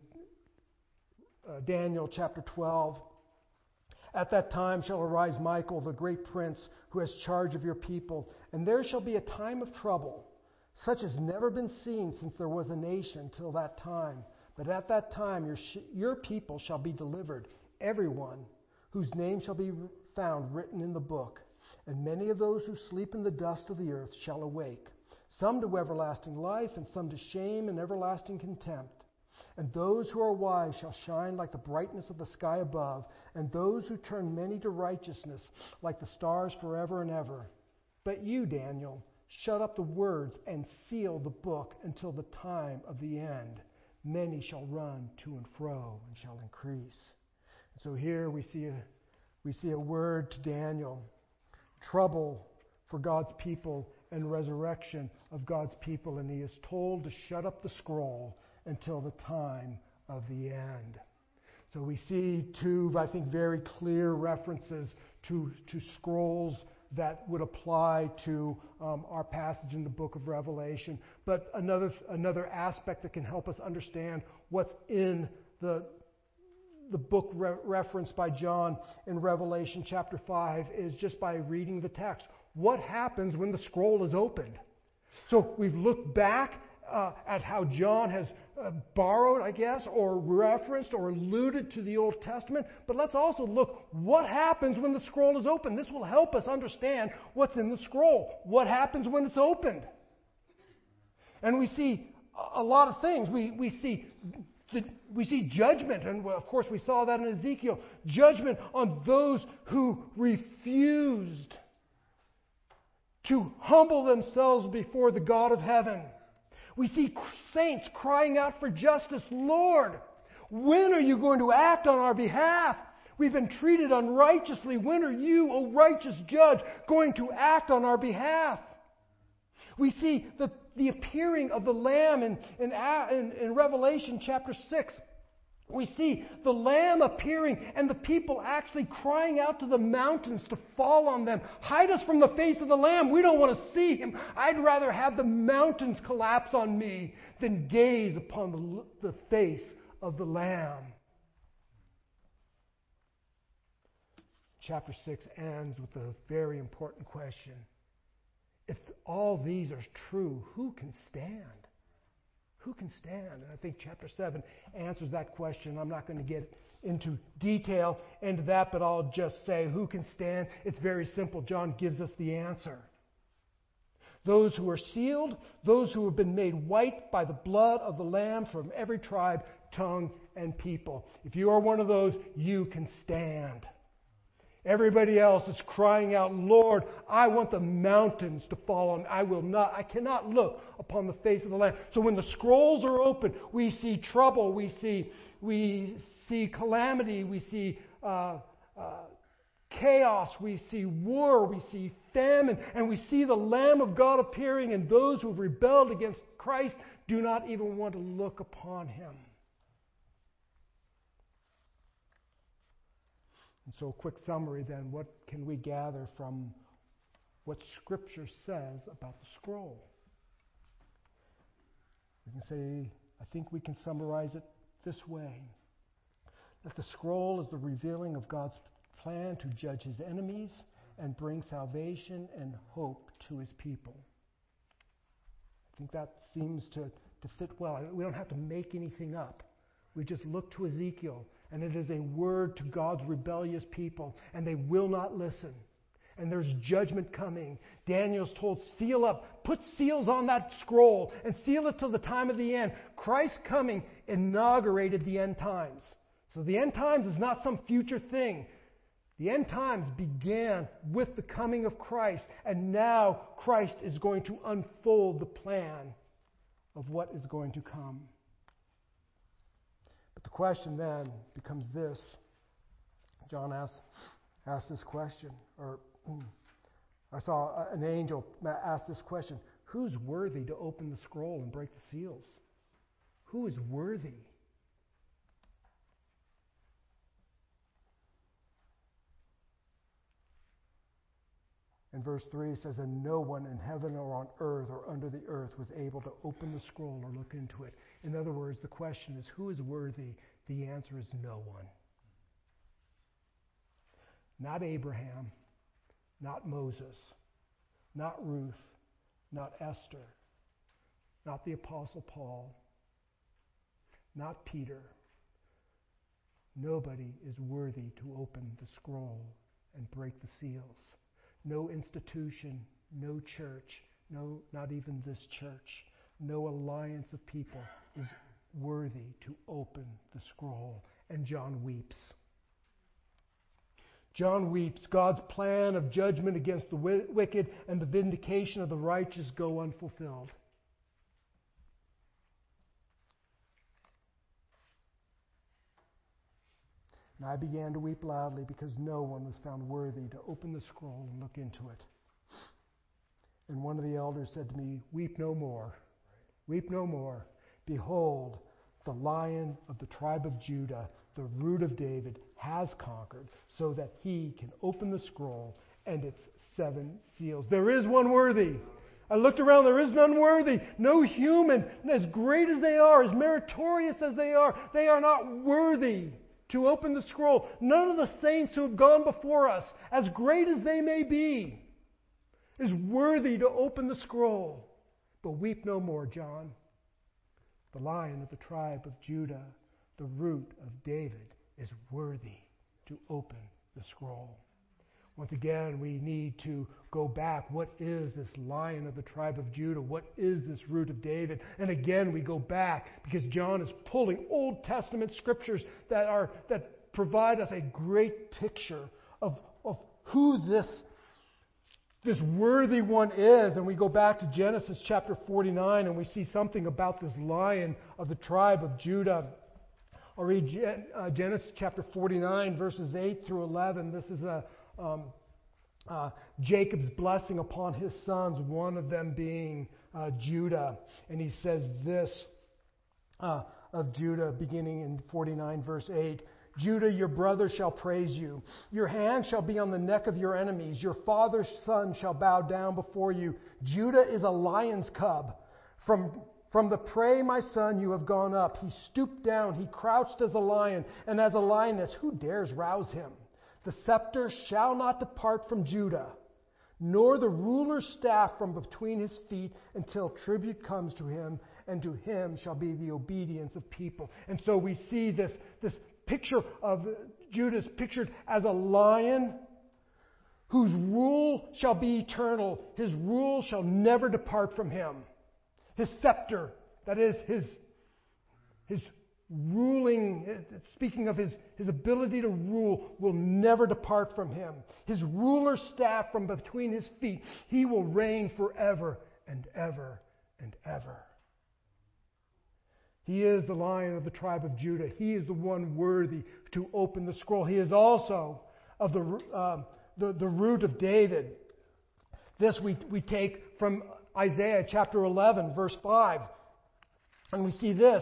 A: uh, Daniel chapter twelve, at that time shall arise Michael, the great prince, who has charge of your people, and there shall be a time of trouble, such as never been seen since there was a nation till that time. But at that time your, sh- your people shall be delivered, everyone whose name shall be found written in the book. And many of those who sleep in the dust of the earth shall awake, some to everlasting life, and some to shame and everlasting contempt. And those who are wise shall shine like the brightness of the sky above, and those who turn many to righteousness like the stars forever and ever. But you, Daniel, shut up the words and seal the book until the time of the end. Many shall run to and fro and shall increase. So here we see a, we see a word to Daniel. Trouble for God's people and resurrection of God's people. And he is told to shut up the scroll until the time of the end. So we see two, I think, very clear references to, to scrolls that would apply to um, our passage in the book of Revelation. But another another aspect that can help us understand what's in the the book re- referenced by John in Revelation chapter five is just by reading the text. What happens when the scroll is opened? So we've looked back uh, at how John has uh, borrowed, I guess, or referenced or alluded to the Old Testament. But let's also look what happens when the scroll is opened. This will help us understand what's in the scroll. What happens when it's opened? And we see a lot of things. We, we see The, we see judgment, and well, of course we saw that in Ezekiel. Judgment on those who refused to humble themselves before the God of heaven. We see saints crying out for justice. Lord, when are you going to act on our behalf? We've been treated unrighteously. When are you, O righteous judge, going to act on our behalf? We see the, the appearing of the Lamb in, in, in, in Revelation chapter six. We see the Lamb appearing and the people actually crying out to the mountains to fall on them. Hide us from the face of the Lamb. We don't want to see Him. I'd rather have the mountains collapse on me than gaze upon the, the face of the Lamb. Chapter six ends with a very important question. If all these are true, who can stand? Who can stand? And I think chapter seven answers that question. I'm not going to get into detail into that, but I'll just say who can stand? It's very simple. John gives us the answer. Those who are sealed, those who have been made white by the blood of the Lamb from every tribe, tongue, and people. If you are one of those, you can stand. Everybody else is crying out, Lord, I want the mountains to fall on me. I will not, I cannot look upon the face of the Lamb. So when the scrolls are open, we see trouble, we see, we see calamity, we see uh, uh, chaos, we see war, we see famine, and we see the Lamb of God appearing, and those who have rebelled against Christ do not even want to look upon Him. And so a quick summary then, what can we gather from what Scripture says about the scroll? We can say, I think we can summarize it this way. That the scroll is the revealing of God's plan to judge His enemies and bring salvation and hope to His people. I think that seems to, to fit well. We don't have to make anything up. We just look to Ezekiel, and it is a word to God's rebellious people, and they will not listen. And there's judgment coming. Daniel's told, seal up, put seals on that scroll, and seal it till the time of the end. Christ's coming inaugurated the end times. So the end times is not some future thing. The end times began with the coming of Christ, and now Christ is going to unfold the plan of what is going to come. But the question then becomes this. John asked, asked this question, or I saw an angel ask this question. Who's worthy to open the scroll and break the seals? Who is worthy? In verse three it says, and no one in heaven or on earth or under the earth was able to open the scroll or look into it. In other words, the question is, who is worthy? The answer is no one. Not Abraham, not Moses, not Ruth, not Esther, not the Apostle Paul, not Peter. Nobody is worthy to open the scroll and break the seals. No institution, no church, no, not even this church, no alliance of people is worthy to open the scroll. And John weeps. John weeps. God's plan of judgment against the wicked and the vindication of the righteous go unfulfilled. And I began to weep loudly because no one was found worthy to open the scroll and look into it. And one of the elders said to me, weep no more. Weep no more. Behold, the Lion of the tribe of Judah, the Root of David, has conquered so that He can open the scroll and its seven seals. There is one worthy. I looked around, there is none worthy. No human, as great as they are, as meritorious as they are, they are not worthy to open the scroll. None of the saints who have gone before us, as great as they may be, is worthy to open the scroll. But weep no more, John. The Lion of the tribe of Judah, the Root of David, is worthy to open the scroll. Once again, we need to go back. What is this Lion of the tribe of Judah? What is this Root of David? And again, we go back because John is pulling Old Testament scriptures that are that provide us a great picture of, of who this, this worthy one is. And we go back to Genesis chapter forty-nine and we see something about this Lion of the tribe of Judah. I'll read Genesis chapter forty-nine, verses eight through eleven. This is a Um, uh, Jacob's blessing upon his sons, one of them being uh, Judah. And he says this uh, of Judah, beginning in forty-nine, verse eight. Judah, your brother shall praise you. Your hand shall be on the neck of your enemies. Your father's son shall bow down before you. Judah is a lion's cub. From From the prey, my son, you have gone up. He stooped down. He crouched as a lion, and as a lioness, who dares rouse him? The scepter shall not depart from Judah, nor the ruler's staff from between his feet until tribute comes to him, and to him shall be the obedience of people. And so we see this, this picture of Judah pictured as a lion whose rule shall be eternal. His rule shall never depart from him. His scepter, that is his, his ruling, speaking of his, his ability to rule, will never depart from him. His ruler's staff from between his feet, he will reign forever and ever and ever. He is the Lion of the tribe of Judah. He is the one worthy to open the scroll. He is also of the, uh, the, the root of David. This we, we take from Isaiah chapter eleven, verse five. And we see this.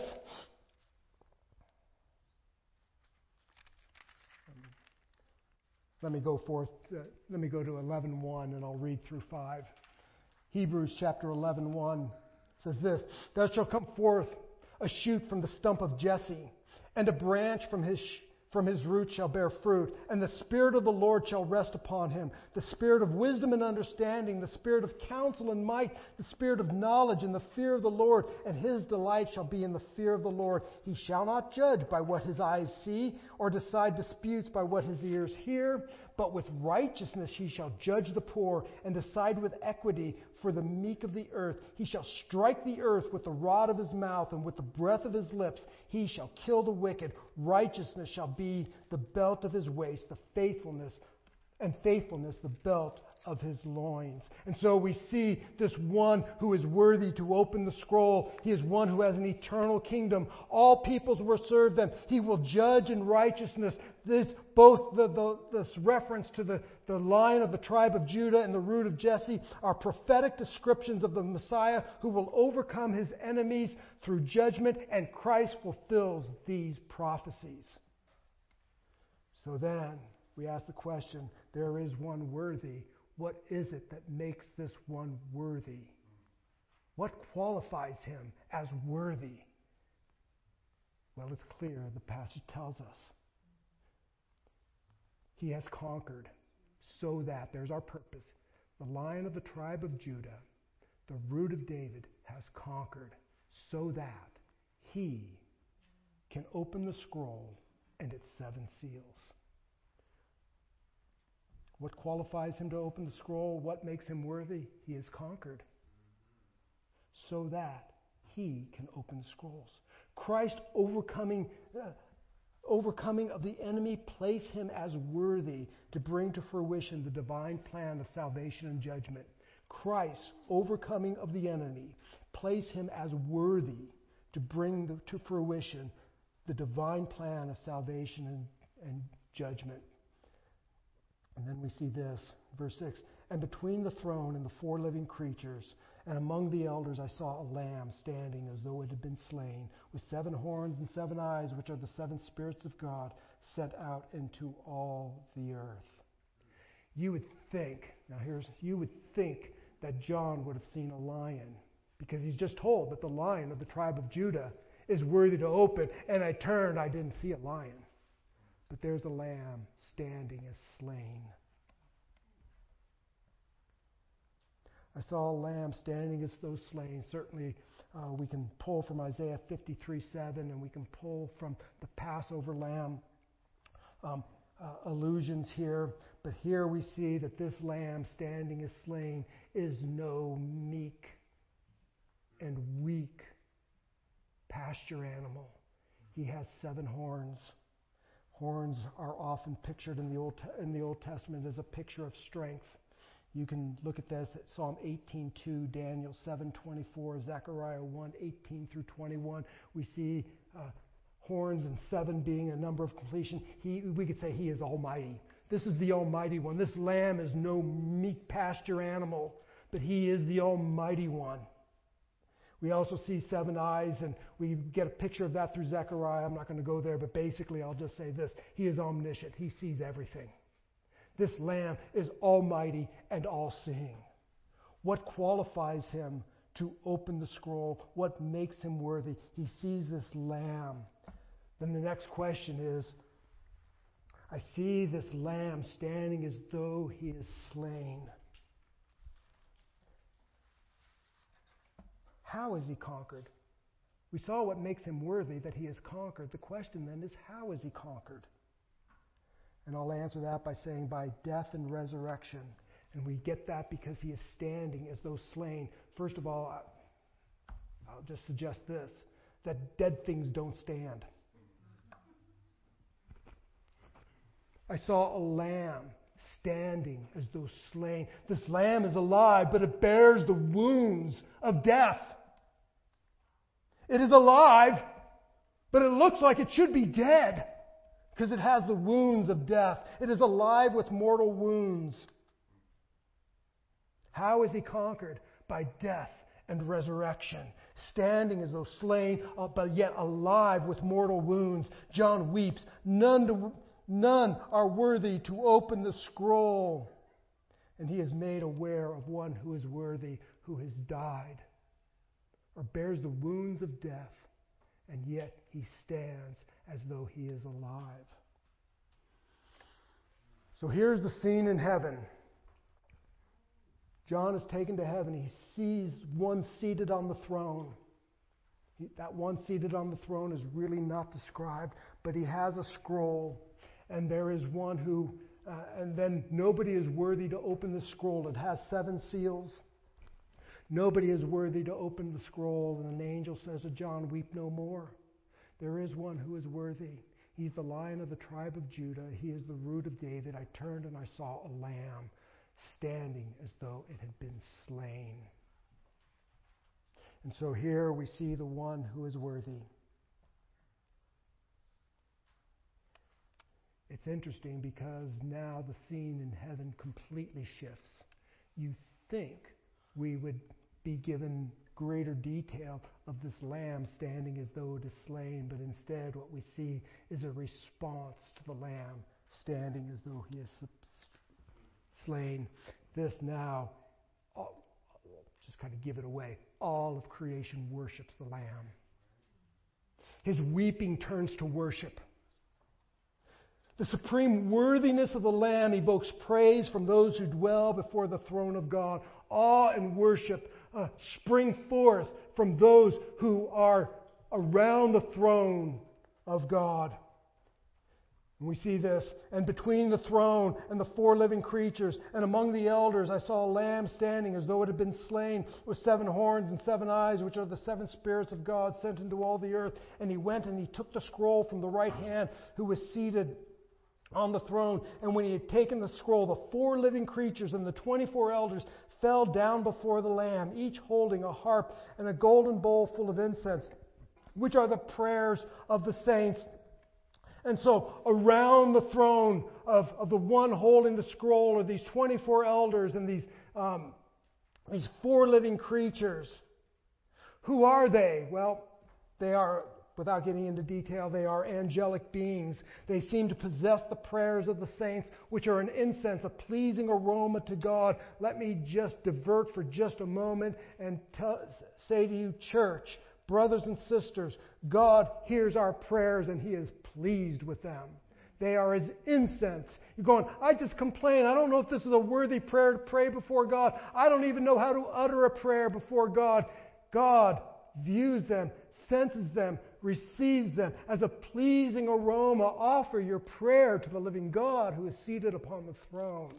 A: Let me go forth. Uh, let me go to eleven one, and I'll read through five. Hebrews chapter eleven one says this: There shall come forth a shoot from the stump of Jesse, and a branch from his from his root shall bear fruit, and the Spirit of the Lord shall rest upon him, the Spirit of wisdom and understanding, the Spirit of counsel and might, the Spirit of knowledge and the fear of the Lord, and his delight shall be in the fear of the Lord. He shall not judge by what his eyes see, or decide disputes by what his ears hear, but with righteousness he shall judge the poor, and decide with equity for the meek of the earth. He shall strike the earth with the rod of his mouth, and with the breath of his lips he shall kill the wicked. Righteousness shall be the belt of his waist, the faithfulness and faithfulness the belt of his loins. And so we see this one who is worthy to open the scroll. He is one who has an eternal kingdom. All peoples will serve them. He will judge in righteousness. This both the, the this reference to the, the Lion of the tribe of Judah and the root of Jesse are prophetic descriptions of the Messiah who will overcome his enemies through judgment, and Christ fulfills these prophecies. So then we ask the question, there is one worthy. What is it that makes this one worthy? What qualifies him as worthy? Well, it's clear. The passage tells us. He has conquered so that, there's our purpose, the Lion of the tribe of Judah, the root of David, has conquered so that he can open the scroll and its seven seals. What qualifies him to open the scroll? What makes him worthy? He has conquered so that he can open the scrolls. Christ overcoming uh, overcoming of the enemy place him as worthy to bring to fruition the divine plan of salvation and judgment. Christ overcoming of the enemy place him as worthy to bring the, to fruition the divine plan of salvation and, and judgment. And then we see this, verse six. And between the throne and the four living creatures, and among the elders, I saw a lamb standing as though it had been slain, with seven horns and seven eyes, which are the seven spirits of God, sent out into all the earth. You would think, now here's, you would think that John would have seen a lion, because he's just told that the Lion of the tribe of Judah is worthy to open. And I turned, I didn't see a lion. But there's a lamb standing as slain. I saw a lamb standing as though slain. Certainly uh, we can pull from Isaiah fifty-three seven, and we can pull from the Passover lamb. Um, uh, allusions here. But here we see that this lamb standing as slain is no meek and weak pasture animal. He has seven horns. Horns are often pictured in the Old in the Old Testament as a picture of strength. You can look at this at Psalm eighteen two, Daniel seven twenty-four, Zechariah one eighteen through twenty-one. We see uh, horns and seven being a number of completion. He, we could say he is almighty. This is the Almighty One. This lamb is no meek pasture animal, but he is the Almighty One. We also see seven eyes, and we get a picture of that through Zechariah. I'm not going to go there, but basically I'll just say this. He is omniscient. He sees everything. This lamb is almighty and all-seeing. What qualifies him to open the scroll? What makes him worthy? He sees this lamb. Then the next question is, I see this lamb standing as though he is slain. How is he conquered? We saw what makes him worthy, that he is conquered. The question then is, how is he conquered? And I'll answer that by saying by death and resurrection. And we get that because he is standing as though slain. First of all, I'll just suggest this, that dead things don't stand. I saw a lamb standing as though slain. This lamb is alive, but it bears the wounds of death. It is alive, but it looks like it should be dead because it has the wounds of death. It is alive with mortal wounds. How is he conquered? By death and resurrection. Standing as though slain, but yet alive with mortal wounds. John weeps. None to None are worthy to open the scroll. And he is made aware of one who is worthy, who has died, or bears the wounds of death, and yet he stands as though he is alive. So here's the scene in heaven. John is taken to heaven. He sees one seated on the throne. He, that one seated on the throne is really not described, but he has a scroll. And there is one who, uh, and then nobody is worthy to open the scroll. It has seven seals. Nobody is worthy to open the scroll. And an angel says to John, weep no more. There is one who is worthy. He's the Lion of the tribe of Judah. He is the Root of David. I turned and I saw a lamb standing as though it had been slain. And so here we see the one who is worthy. It's interesting because now the scene in heaven completely shifts. You think we would be given greater detail of this lamb standing as though it is slain, but instead what we see is a response to the lamb standing as though he is slain. This now, all, just kind of give it away, all of creation worships the lamb. His weeping turns to worship. The supreme worthiness of the Lamb evokes praise from those who dwell before the throne of God. Awe and worship uh, spring forth from those who are around the throne of God. And we see this. And between the throne and the four living creatures and among the elders, I saw a lamb standing as though it had been slain, with seven horns and seven eyes, which are the seven spirits of God sent into all the earth. And he went and he took the scroll from the right hand who was seated on the throne. And when he had taken the scroll, the four living creatures and the twenty-four elders fell down before the Lamb, each holding a harp and a golden bowl full of incense, which are the prayers of the saints. And so around the throne of, of the one holding the scroll are these twenty-four elders and these, um, these four living creatures. Who are they? Well, they are, without getting into detail, they are angelic beings. They seem to possess the prayers of the saints, which are an incense, a pleasing aroma to God. Let me just divert for just a moment and tell, say to you, church, brothers and sisters, God hears our prayers and He is pleased with them. They are His incense. You're going, I just complain. I don't know if this is a worthy prayer to pray before God. I don't even know how to utter a prayer before God. God views them, senses them, receives them as a pleasing aroma. Offer your prayer to the living God who is seated upon the throne.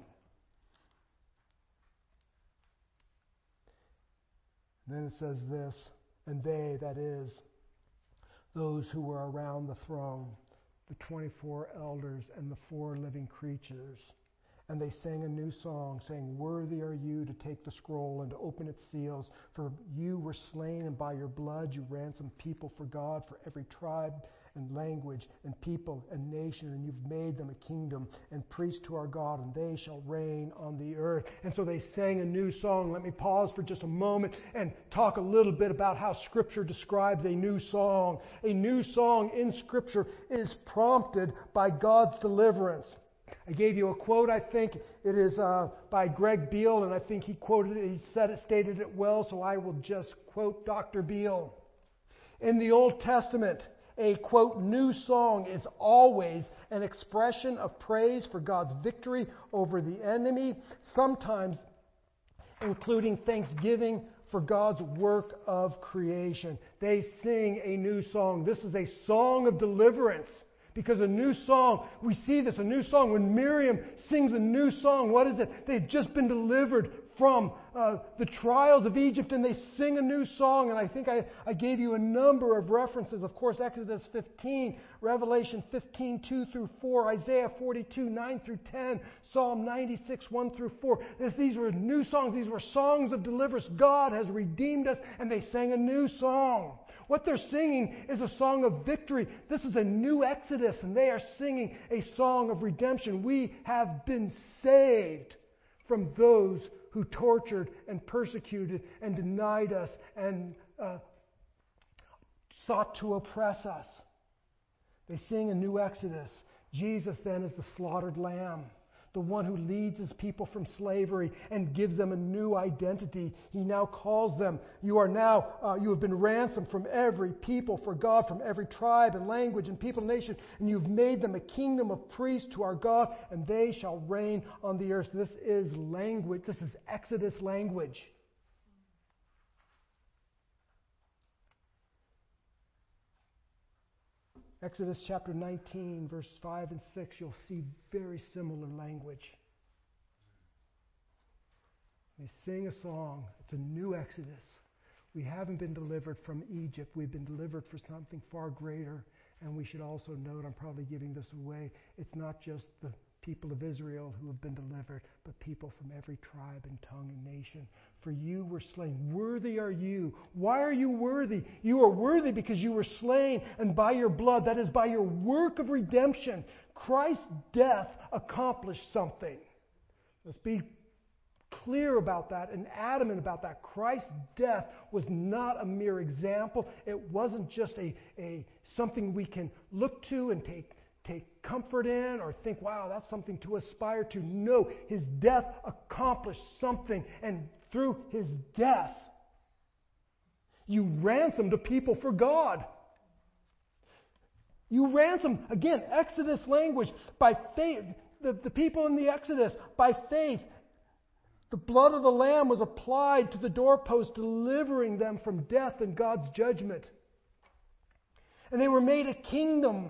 A: Then it says this, and they, that is, those who were around the throne, the twenty-four elders and the four living creatures, and they sang a new song, saying, "Worthy are you to take the scroll and to open its seals, for you were slain, and by your blood you ransomed people for God, for every tribe and language and people and nation, and you've made them a kingdom and priests to our God, and they shall reign on the earth." And so they sang a new song. Let me pause for just a moment and talk a little bit about how Scripture describes a new song. A new song in Scripture is prompted by God's deliverance. I gave you a quote, I think it is uh, by Greg Beale, and I think he quoted it, he said it, stated it well, so I will just quote Doctor Beale. In the Old Testament, a, quote, new song is always an expression of praise for God's victory over the enemy, sometimes including thanksgiving for God's work of creation. They sing a new song. This is a song of deliverance. Because a new song, we see this, a new song. When Miriam sings a new song, what is it? They've just been delivered from uh, the trials of Egypt, and they sing a new song. And I think I, I gave you a number of references. Of course, Exodus fifteen, Revelation fifteen, two through four, Isaiah forty-two, nine through ten, Psalm ninety-six, one through four. This, these were new songs. These were songs of deliverance. God has redeemed us, and they sang a new song. What they're singing is a song of victory. This is a new Exodus, and they are singing a song of redemption. We have been saved from those who tortured and persecuted and denied us and uh, sought to oppress us. They sing a new Exodus. Jesus then is the slaughtered lamb, the one who leads his people from slavery and gives them a new identity. He now calls them, you are now, uh, you have been ransomed from every people for God, from every tribe and language and people and nation, and you've made them a kingdom of priests to our God, and they shall reign on the earth. This is language. This is Exodus language. Exodus chapter nineteen, verses five and six, you'll see very similar language. They sing a song. It's a new Exodus. We haven't been delivered from Egypt. We've been delivered for something far greater. And we should also note, I'm probably giving this away, it's not just the people of Israel who have been delivered, but people from every tribe and tongue and nation. For you were slain. Worthy are you. Why are you worthy? You are worthy because you were slain, and by your blood, that is by your work of redemption, Christ's death accomplished something. Let's be clear about that and adamant about that. Christ's death was not a mere example. It wasn't just a, a something we can look to and take take comfort in or think, wow, that's something to aspire to. No, his death accomplished something, and through his death, you ransomed a people for God. You ransomed, again, Exodus language, by faith. The, the people in the Exodus, by faith, the blood of the Lamb was applied to the doorpost, delivering them from death and God's judgment. And they were made a kingdom.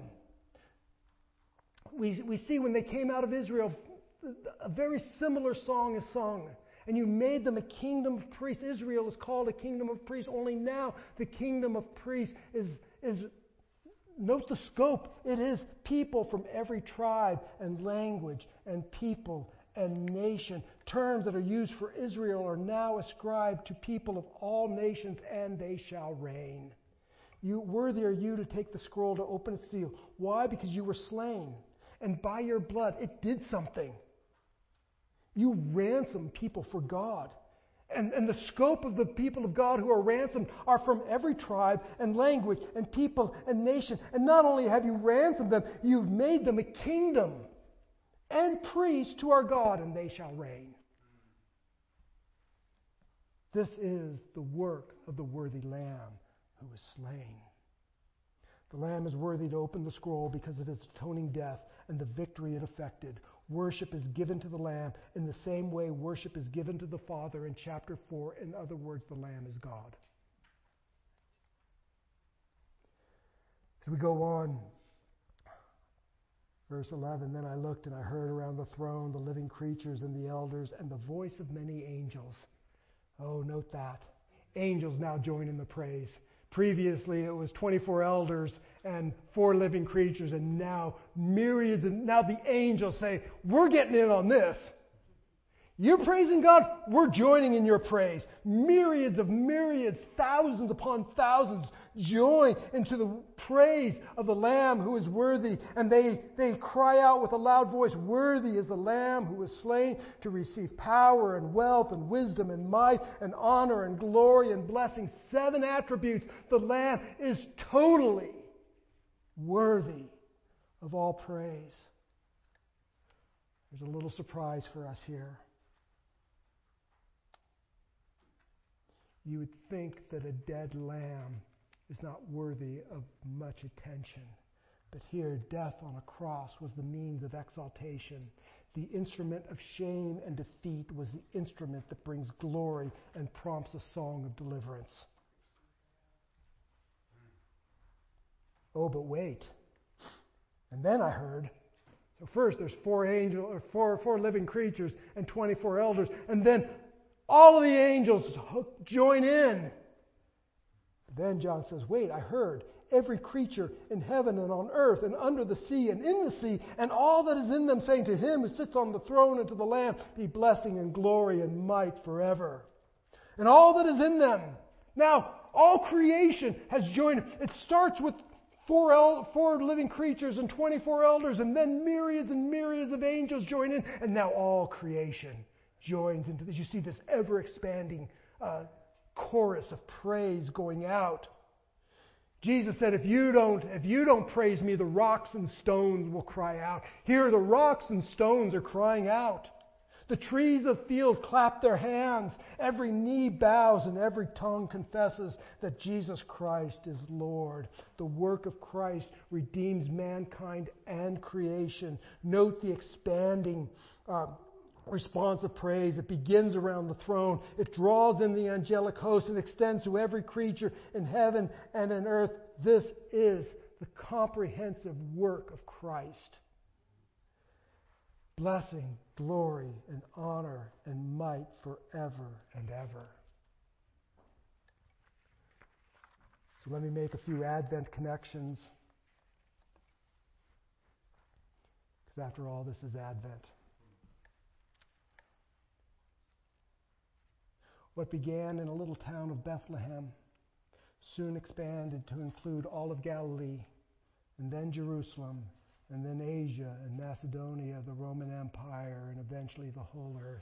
A: We, we see when they came out of Israel, a very similar song is sung. And you made them a kingdom of priests. Israel is called a kingdom of priests. Only now the kingdom of priests is, is note the scope. It is people from every tribe and language and people and nation. Terms that are used for Israel are now ascribed to people of all nations, and they shall reign. You, worthy are you to take the scroll to open its seal. Why? Because you were slain. And by your blood, it did something. You ransomed people for God. And, and the scope of the people of God who are ransomed are from every tribe and language and people and nation. And not only have you ransomed them, you've made them a kingdom and priests to our God, and they shall reign. This is the work of the worthy Lamb who was slain. The Lamb is worthy to open the scroll because of its atoning death and the victory it effected. Worship is given to the Lamb in the same way worship is given to the Father in chapter four. In other words, the Lamb is God. As we go on, verse eleven, then I looked and I heard around the throne the living creatures and the elders and the voice of many angels. Oh, note that. Angels now join in the praise. Previously, it was twenty-four elders and four living creatures, and now myriads, and now the angels say, we're getting in on this. You're praising God, we're joining in your praise. Myriads of myriads, thousands upon thousands join into the praise of the Lamb who is worthy. And they, they cry out with a loud voice, worthy is the Lamb who was slain to receive power and wealth and wisdom and might and honor and glory and blessing. Seven attributes. The Lamb is totally worthy of all praise. There's a little surprise for us here. You would think that a dead lamb is not worthy of much attention. But here, death on a cross was the means of exaltation. The instrument of shame and defeat was the instrument that brings glory and prompts a song of deliverance. Oh, but wait. And then I heard, so first there's four angel or four four living creatures and twenty-four elders, and then all of the angels join in. Then John says, wait, I heard every creature in heaven and on earth and under the sea and in the sea and all that is in them saying to him who sits on the throne and to the Lamb be blessing and glory and might forever. And all that is in them. Now, all creation has joined. It starts with four, el- four living creatures and twenty-four elders, and then myriads and myriads of angels join in, and now all creation joins into this. You see this ever-expanding uh, chorus of praise going out. Jesus said, if you don't, if you don't praise me, the rocks and stones will cry out. Here the rocks and stones are crying out. The trees of field clap their hands. Every knee bows and every tongue confesses that Jesus Christ is Lord. The work of Christ redeems mankind and creation. Note the expanding uh, response of praise. It begins around the throne. It draws in the angelic host and extends to every creature in heaven and in earth. This is the comprehensive work of Christ. Blessing, glory, and honor and might forever and ever. So let me make a few Advent connections. Because after all, this is Advent. What began in a little town of Bethlehem soon expanded to include all of Galilee, and then Jerusalem, and then Asia and Macedonia, the Roman Empire, and eventually the whole earth.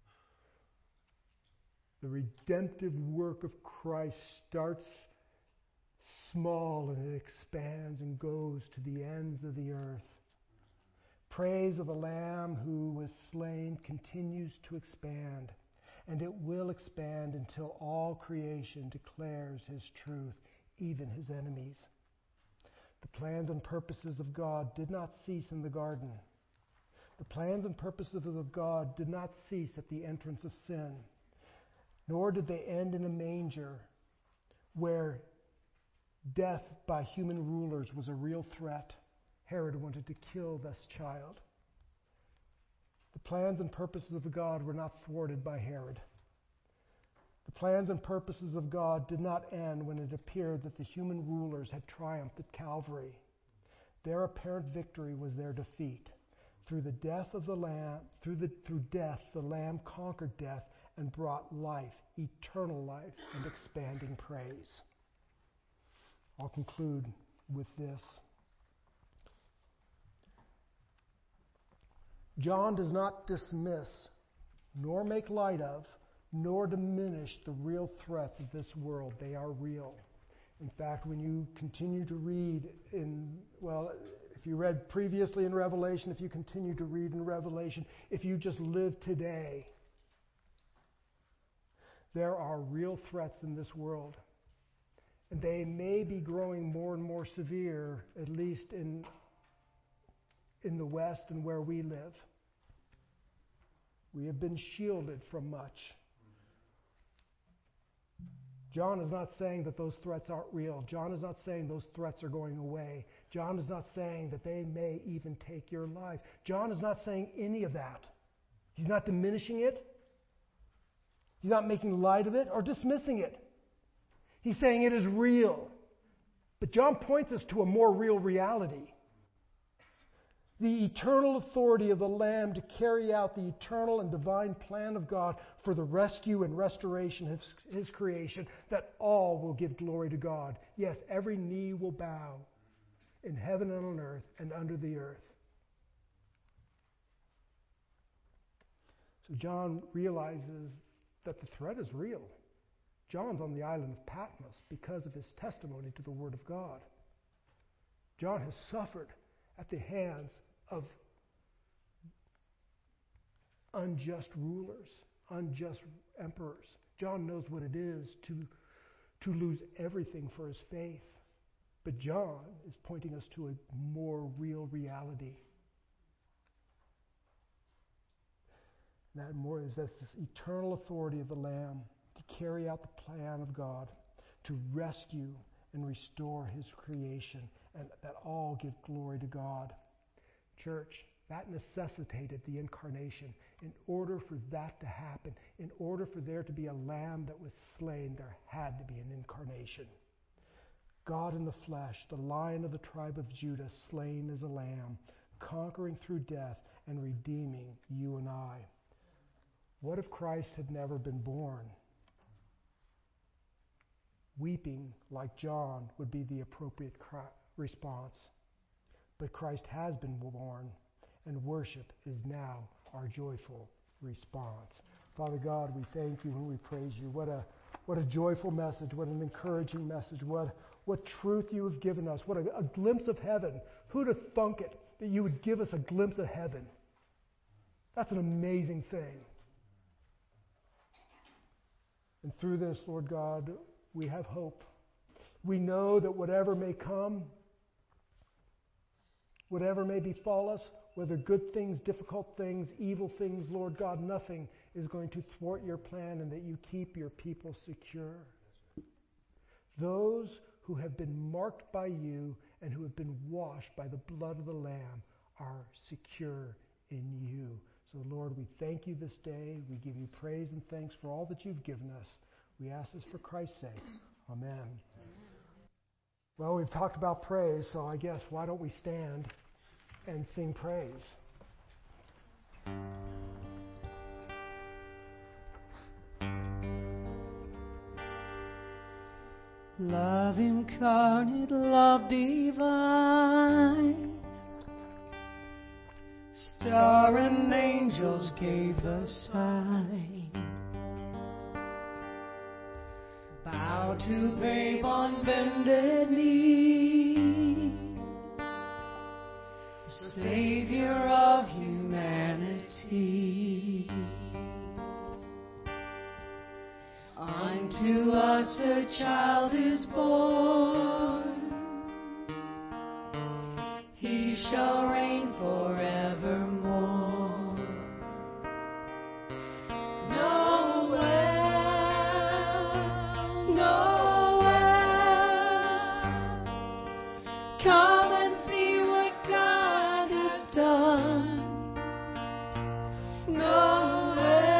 A: The redemptive work of Christ starts small and it expands and goes to the ends of the earth. Praise of the Lamb who was slain continues to expand. And it will expand until all creation declares His truth, even His enemies. The plans and purposes of God did not cease in the garden. The plans and purposes of God did not cease at the entrance of sin. Nor did they end in a manger where death by human rulers was a real threat. Herod wanted to kill this child. The plans and purposes of God were not thwarted by Herod. The plans and purposes of God did not end when it appeared that the human rulers had triumphed at Calvary. Their apparent victory was their defeat. Through the death of the Lamb, through the through death, the Lamb conquered death and brought life, eternal life, and expanding praise. I'll conclude with this. John does not dismiss, nor make light of, nor diminish the real threats of this world. They are real. In fact, when you continue to read in, well, if you read previously in Revelation, if you continue to read in Revelation, if you just live today, there are real threats in this world. And they may be growing more and more severe, at least in, in the West and where we live. We have been shielded from much. John is not saying that those threats aren't real. John is not saying those threats are going away. John is not saying that they may even take your life. John is not saying any of that. He's not diminishing it. He's not making light of it or dismissing it. He's saying it is real. But John points us to a more real reality. The eternal authority of the Lamb to carry out the eternal and divine plan of God for the rescue and restoration of His creation, that all will give glory to God. Yes, every knee will bow in heaven and on earth and under the earth. So John realizes that the threat is real. John's on the island of Patmos because of his testimony to the Word of God. John has suffered at the hands of unjust rulers, unjust emperors. John knows what it is to, to lose everything for his faith. But John is pointing us to a more real reality. And that more is that this eternal authority of the Lamb to carry out the plan of God, to rescue and restore His creation, and that all give glory to God. Church, that necessitated the incarnation. In order for that to happen, in order for there to be a lamb that was slain, there had to be an incarnation. God in the flesh, the Lion of the tribe of Judah, slain as a lamb, conquering through death and redeeming you and I. What if Christ had never been born? Weeping like John would be the appropriate response. But Christ has been born, and worship is now our joyful response. Father God, we thank you and we praise you. What a what a joyful message, what an encouraging message, what what truth you have given us, what a, a glimpse of heaven. Who'd have thunk it that you would give us a glimpse of heaven? That's an amazing thing. And through this, Lord God, we have hope. We know that whatever may come, whatever may befall us, whether good things, difficult things, evil things, Lord God, nothing is going to thwart your plan, and that you keep your people secure. Those who have been marked by you and who have been washed by the blood of the Lamb are secure in you. So, Lord, we thank you this day. We give you praise and thanks for all that you've given us. We ask this for Christ's sake. Amen. Amen. Well, we've talked about praise, so I guess why don't we stand and sing praise?
B: Love incarnate, love divine, star and angels gave the sign. Bow to babe on bended knee, Savior of humanity. Unto us a child is born, He shall reign forevermore. Noel, Noel, come and see what God has done. Noel,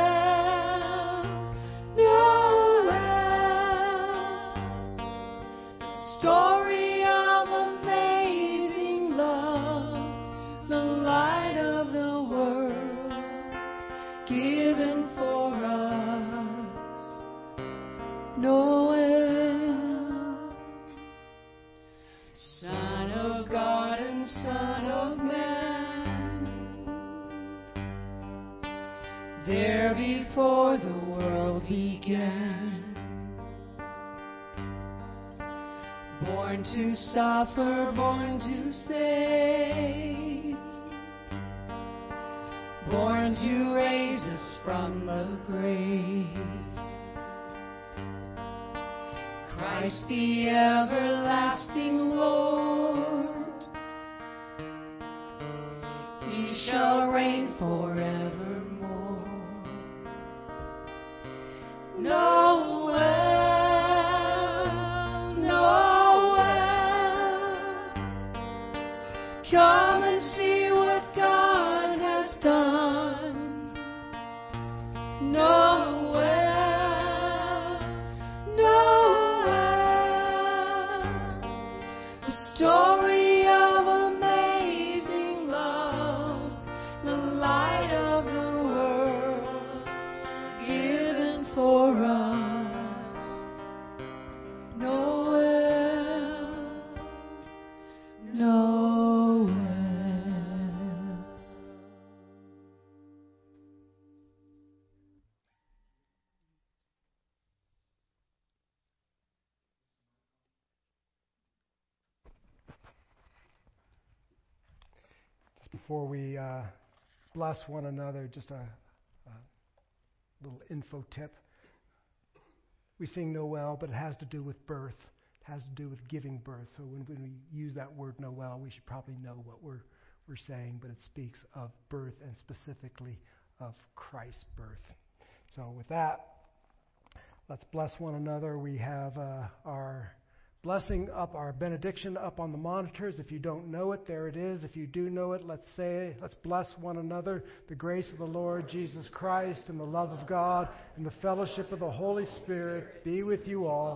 B: story of amazing love, the light of the world given for us. Noel, Son of God and Son of Man, there before the world began. Born to suffer, born to save, born to raise us from the grave. Christ the everlasting Lord, He shall reign forevermore. Noel,
A: before we uh, bless one another, just a, a little info tip. We sing Noel, but it has to do with birth. It has to do with giving birth. So when, when we use that word Noel, we should probably know what we're we're saying, but it speaks of birth and specifically of Christ's birth. So with that, let's bless one another. We have uh, our blessing up, our benediction up on the monitors. If you don't know it, there it is. If you do know it, let's say, let's bless one another. The grace of the Lord Jesus Christ and the love of God and the fellowship of the Holy Spirit be with you all.